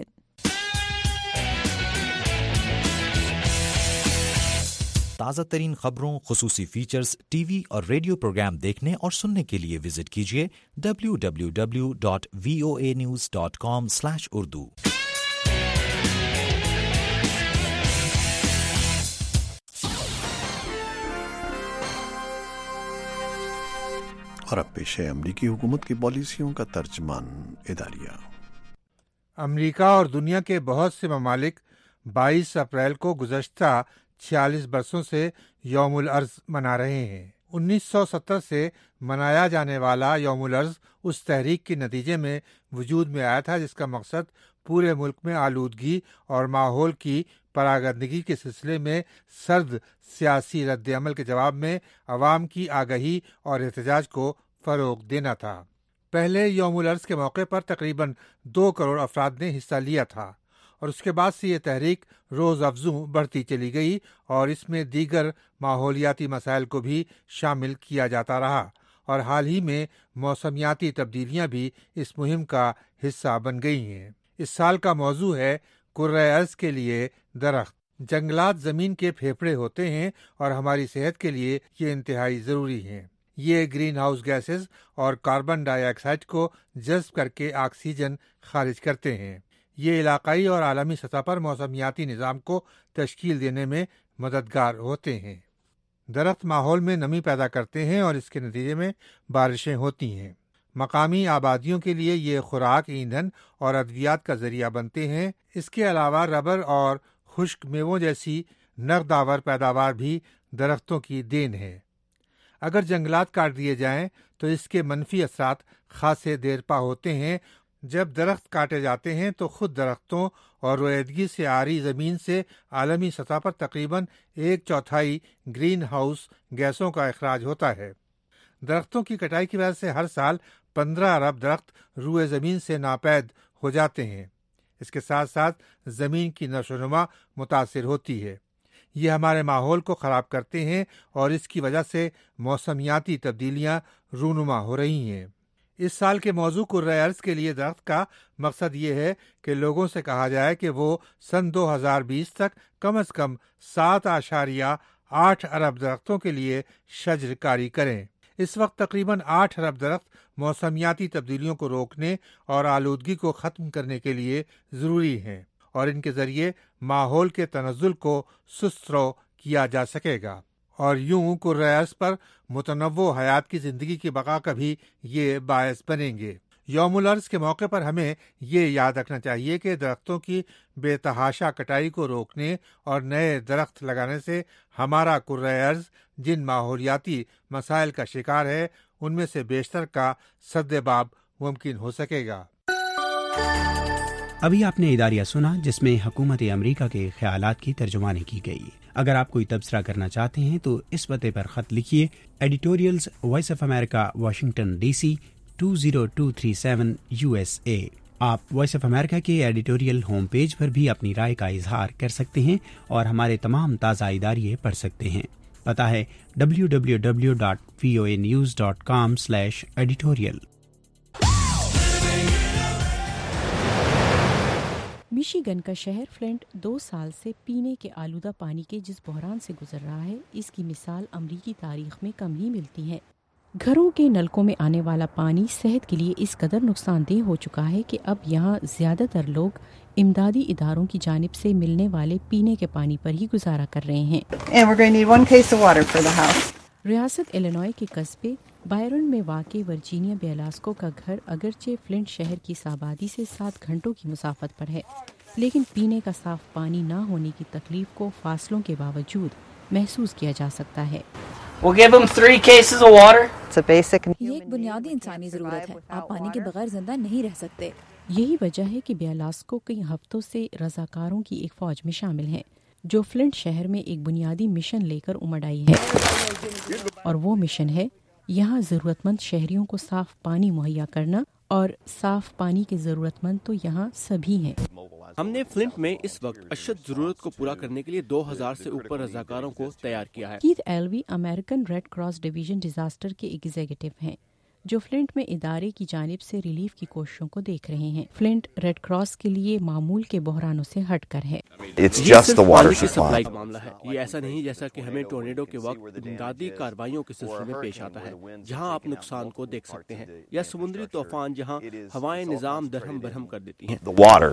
ताज़ा तरीन खबरों, खुसूसी फीचर्स, टीवी और रेडियो प्रोग्राम देखने और सुनने के लिए विजिट कीजिए W W W dot V O A news dot com slash Urdu. और अब पेश है अमरीकी हुकूमत की पॉलिसियों का तर्जमान इदारिया। अमरीका और दुनिया के बहुत से ममालिक बाईस अप्रैल को गुज़श्ता छियालीस बरसों से यौमुल अर्ज मना रहे हैं। उन्नीस सौ सत्तर से मनाया जाने वाला यौमुल अर्ज उस तहरीक के नतीजे में वजूद में आया था जिसका मकसद पूरे मुल्क में आलूदगी और माहौल की परागंदगी के सिलसिले में सर्द सियासी रद्द अमल के जवाब में अवाम की आगाही और एहतजाज को फरोग देना था। पहले यौमुल अर्ज के मौके पर तकरीबन दो करोड़ अफराद ने हिस्सा लिया था और उसके बाद से ये तहरीक रोज़ अफजू बढ़ती चली गई और इसमें दीगर माहौलियाती मसाइल को भी शामिल किया जाता रहा और हाल ही में मौसमियाती तब्दीलियां भी इस मुहिम का हिस्सा बन गई हैं। इस साल का मौजू है कुर्रे अर्ज के लिए दरख्त। जंगलात ज़मीन के फेफड़े होते हैं और हमारी सेहत के लिए ये इंतहाई ज़रूरी हैं। ये ग्रीन हाउस गैसेस और कार्बन डाइऑक्साइड को जज्ब करके ऑक्सीजन खारिज करते हैं। ये इलाकाई और आलमी सतह पर मौसमियाती निज़ाम को तश्कील देने में मददगार होते हैं। दरख्त माहौल में नमी पैदा करते हैं और इसके नतीजे में बारिशें होती हैं। मकामी आबादियों के लिए ये खुराक, ईंधन और अद्वियात का जरिया बनते हैं। इसके अलावा रबर और खुश्क मेवों जैसी नगदावर पैदावार भी दरख्तों की देन है। अगर जंगलात काट दिए जाएं तो इसके मनफी असरात खासे देर पा होते हैं। जब दरख्त काटे जाते हैं तो खुद दरख्तों और रोएदगी से आ रही ज़मीन से आलमी सतह पर तकरीबन एक चौथाई ग्रीन हाउस गैसों का अखराज होता है। दरख्तों की कटाई की वजह से हर साल पंद्रह अरब दरख्त रुए ज़मीन से नापैद हो जाते हैं। इसके साथ साथ ज़मीन की नशोनुमा मुतासिर होती है। ये हमारे माहौल को ख़राब करते हैं और इसकी वजह से मौसमियाती तब्दीलियाँ रूनुमा हो रही हैं। इस साल के मौजू कुर्रे अर्ज के लिए दरख्त का मकसद ये है कि लोगों से कहा जाए कि वो सन दो हज़ार बीस तक कम अज़ कम सात आशारिया आठ अरब दरख्तों के लिए शजरकारी करें। इस वक्त तकरीबन आठ अरब दरख्त मौसमियाती तब्दीलियों को रोकने और आलूदगी को ख़त्म करने के लिए ज़रूरी हैं और इनके ज़रिए माहौल के तनज़्ज़ुल को सुस्तरो किया जा सकेगा और यूं कुर्रे अर्ज पर मुतनव्वो हयात की ज़िंदगी की बका का भी ये बायस बनेंगे। यौमुल अर्ज के मौके पर हमें ये याद रखना चाहिए कि दरख्तों की बेतहाशा कटाई को रोकने और नए दरख्त लगाने से हमारा कुर्रे अर्ज जिन माहौलियाती मसाइल का शिकार है उनमें से बेशतर का सद्देबाब मुमकिन हो सकेगा। अभी आपने इदारिया सुना जिसमें हुकूमत अमरीका के ख्यालात की तर्जुमानी की गई। अगर आप कोई तबसरा करना चाहते हैं तो इस पते पर खत लिखिए, editorials voice of America, Washington DC two zero two three seven USA. आप वॉइस ऑफ अमेरिका के एडिटोरियल होम पेज पर भी अपनी राय का इजहार कर सकते हैं और हमारे तमाम ताज़ा इदारिये पढ़ सकते हैं। पता है W W W dot V O A news dot com slash editorial. Michigan का शहर फ्लिंट दो साल से पीने के आलूदा पानी के जिस बहरान से गुजर रहा है, इसकी मिसाल अमरीकी तारीख में कम ही मिलती है। گھروں کے نلکوں میں آنے والا پانی صحت کے لیے اس قدر نقصان دہ ہو چکا ہے کہ اب یہاں زیادہ تر لوگ امدادی اداروں کی جانب سے ملنے والے پینے کے پانی پر ہی گزارا کر رہے ہیں. ریاست الینوائے کے قصبے بائرن میں واقع ورجینیا بیلاسکو کا گھر اگرچہ فلنٹ شہر کی آبادی سے سات گھنٹوں کی مسافت پر ہے، لیکن پینے کا صاف پانی نہ ہونے کی تکلیف کو فاصلوں کے باوجود محسوس کیا جا سکتا ہے. We'll give them three cases of water. یہ ایک بنیادی انسانی ضرورت ہے. آپ پانی کے بغیر زندہ نہیں رہ سکتے. یہی وجہ ہے کہ بیلاسکو کئی ہفتوں سے رضاکاروں کی ایک فوج میں شامل ہیں جو فلنٹ شہر میں ایک بنیادی مشن لے کر امڑ آئی ہے، اور وہ مشن ہے یہاں ضرورت مند شہریوں کو صاف پانی مہیا کرنا، اور صاف پانی کے ضرورت مند تو یہاں سبھی ہیں. ہم نے فلنٹ میں اس وقت اشد ضرورت کو پورا کرنے کے لیے دو ہزار سے اوپر رضاکاروں کو تیار کیا ہے. کیتھ ایلوی American Red Cross division disaster کے ایگزیکٹو ہیں جو فلنٹ میں ادارے کی جانب سے ریلیف کی کوششوں کو دیکھ رہے ہیں. فلنٹ ریڈ کراس کے لیے معمول کے بحرانوں سے ہٹ کر ہے. یہ صرف پانی کی سپلائی کا معاملہ ہے. یہ ایسا نہیں جیسا کہ ہمیں ٹورنیڈو کے وقت امدادی کارروائیوں کے سلسلے میں پیش آتا ہے جہاں آپ نقصان کو دیکھ سکتے ہیں، یا سمندری طوفان جہاں ہوائیں نظام درہم برہم کر دیتی ہیں.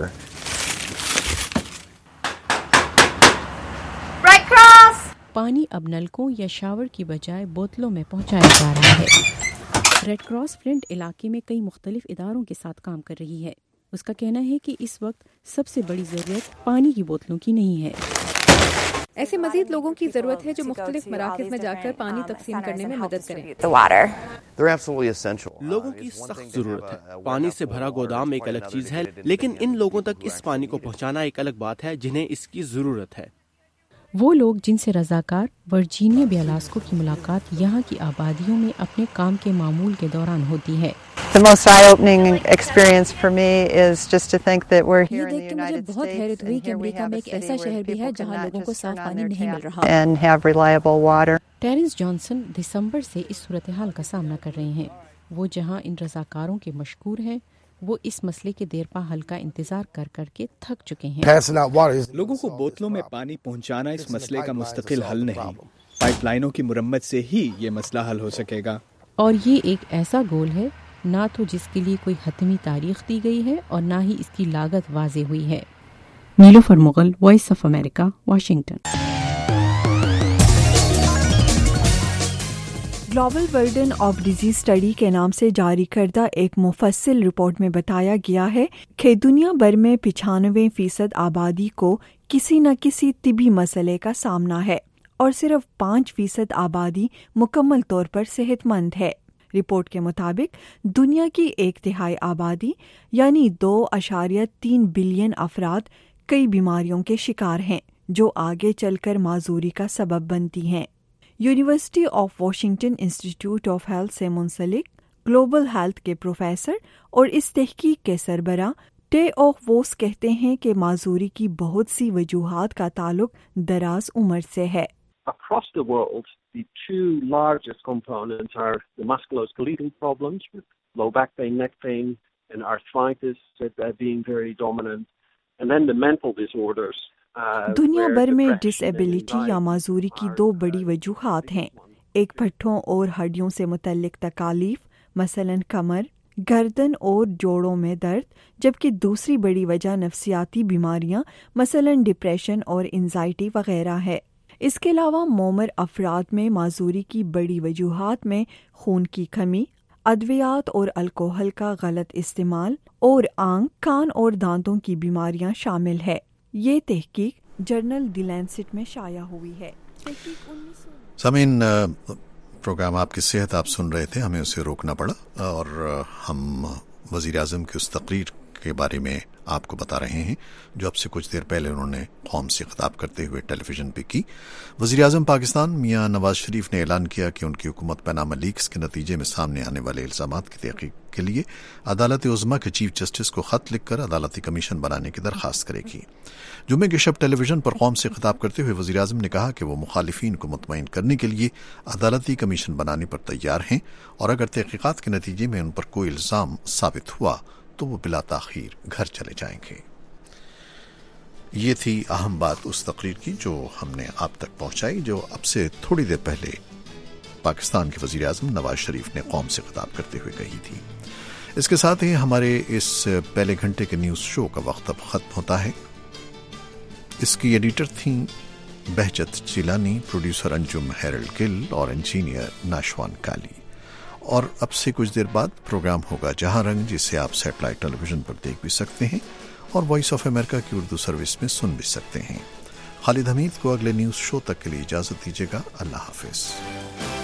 پانی اب نلکوں یا شاور کی بجائے بوتلوں میں پہنچایا جا رہا ہے. ریڈ کراس فلنٹ علاقے میں کئی مختلف اداروں کے ساتھ کام کر رہی ہے. اس کا کہنا ہے کہ اس وقت سب سے بڑی ضرورت پانی کی بوتلوں کی نہیں ہے. ایسے مزید لوگوں کی ضرورت ہے جو مختلف مراکز میں جا کر پانی تقسیم کرنے میں مدد کریں. لوگوں کی سخت ضرورت ہے. پانی سے بھرا گودام ایک الگ چیز ہے، لیکن ان لوگوں تک اس پانی کو پہنچانا ایک الگ بات ہے جنہیں اس کی ضرورت ہے. وہ لوگ جن سے رضاکار ورجینیا بیلاسکو کی ملاقات یہاں کی آبادیوں میں اپنے کام کے معمول کے دوران ہوتی ہے. یہ دیکھ کے مجھے بہت حیرت ہوئی کہ امریکہ میں ایک ایسا شہر بھی ہے جہاں لوگوں کو صاف پانی نہیں مل رہا. ٹیرنس جانسن دسمبر سے اس صورتحال کا سامنا کر رہے ہیں. وہ جہاں ان رضاکاروں کے مشکور ہیں، وہ اس مسئلے کے دیر پا حل کا انتظار کر کر کے تھک چکے ہیں. لوگوں کو بوتلوں میں پانی پہنچانا اس مسئلے کا مستقل حل نہیں. پائپ لائنوں کی مرمت سے ہی یہ مسئلہ حل ہو سکے گا. اور یہ ایک ایسا گول ہے نہ تو جس کے لیے کوئی حتمی تاریخ دی گئی ہے اور نہ ہی اس کی لاگت واضح ہوئی ہے. Nilofar Mughal, voice of America, Washington. Global burden of disease study کے نام سے جاری کردہ ایک مفصل رپورٹ میں بتایا گیا ہے کہ دنیا بھر میں پچانوے فیصد آبادی کو کسی نہ کسی طبی مسئلے کا سامنا ہے اور صرف پانچ فیصد آبادی مکمل طور پر صحت مند ہے. رپورٹ کے مطابق دنیا کی ایک تہائی آبادی یعنی دو اشاریہ تین بلین افراد کئی بیماریوں کے شکار ہیں جو آگے چل کر معذوری کا سبب بنتی ہیں. University of Washington institute of health سے منسلک گلوبل ہیلتھ کے پروفیسر اور اس تحقیق کے سربراہ ٹے آف ووس کہتے ہیں کہ معذوری کی بہت سی وجوہات کا تعلق دراز عمر سے ہے. Across the world, the two largest components are the musculoskeletal problems with low back pain, neck pain, and arthritis uh, being very dominant, and then the mental disorders. دنیا بھر میں ڈس ایبلٹی یا معذوری کی دو بڑی وجوہات ہیں. ایک پٹھوں اور ہڈیوں سے متعلق تکالیف مثلاً کمر، گردن اور جوڑوں میں درد، جبکہ دوسری بڑی وجہ نفسیاتی بیماریاں مثلاً ڈپریشن اور انزائٹی وغیرہ ہے. اس کے علاوہ مومر افراد میں معذوری کی بڑی وجوہات میں خون کی کمی، ادویات اور الکوہل کا غلط استعمال اور آنکھ، کان اور دانتوں کی بیماریاں شامل ہے. یہ تحقیق جرنل دی لینسٹ میں شائع ہوئی ہے. سامعین، پروگرام آپ کی صحت آپ سن رہے تھے، ہمیں اسے روکنا پڑا اور ہم وزیر اعظم کی اس تقریر کے بارے میں آپ کو بتا رہے ہیں جو اب سے کچھ دیر پہلے انہوں نے قوم سے خطاب کرتے ہوئے ٹیلی ویژن پہ کی. وزیر اعظم پاکستان میاں نواز شریف نے اعلان کیا کہ ان کی حکومت پاناما لیکس کے نتیجے میں سامنے آنے والے الزامات کی تحقیق کے لیے عدالت عظمیٰ کے چیف جسٹس کو خط لکھ کر عدالتی کمیشن بنانے کی درخواست کرے گی. جمعے کے شب ٹیلی ویژن پر قوم سے خطاب کرتے ہوئے وزیر اعظم نے کہا کہ وہ مخالفین کو مطمئن کرنے کے لیے عدالتی کمیشن بنانے پر تیار ہیں اور اگر تحقیقات کے نتیجے میں ان پر کوئی الزام ثابت ہوا تو وہ بلا تاخیر گھر چلے جائیں گے. یہ تھی اہم بات اس تقریر کی جو ہم نے آپ تک پہنچائی، جو اب سے تھوڑی دیر پہلے پاکستان کے وزیر اعظم نواز شریف نے قوم سے خطاب کرتے ہوئے کہی تھی۔ اس کے ساتھ ہی ہمارے اس پہلے گھنٹے کے نیوز شو کا وقت اب ختم ہوتا ہے۔ اس کی ایڈیٹر تھیں بہجت چیلانی، پروڈیوسر انجم ہیرلڈ گل اور انجینئر ناشوان کالی۔ اور اب سے کچھ دیر بعد پروگرام ہوگا جہاں رنگ، جسے آپ سیٹلائٹ ٹیلی ویژن پر دیکھ بھی سکتے ہیں اور وائس آف امریکہ کی اردو سروس میں سن بھی سکتے ہیں۔ خالد حمید کو اگلے نیوز شو تک کے لیے اجازت دیجیے گا۔ اللہ حافظ۔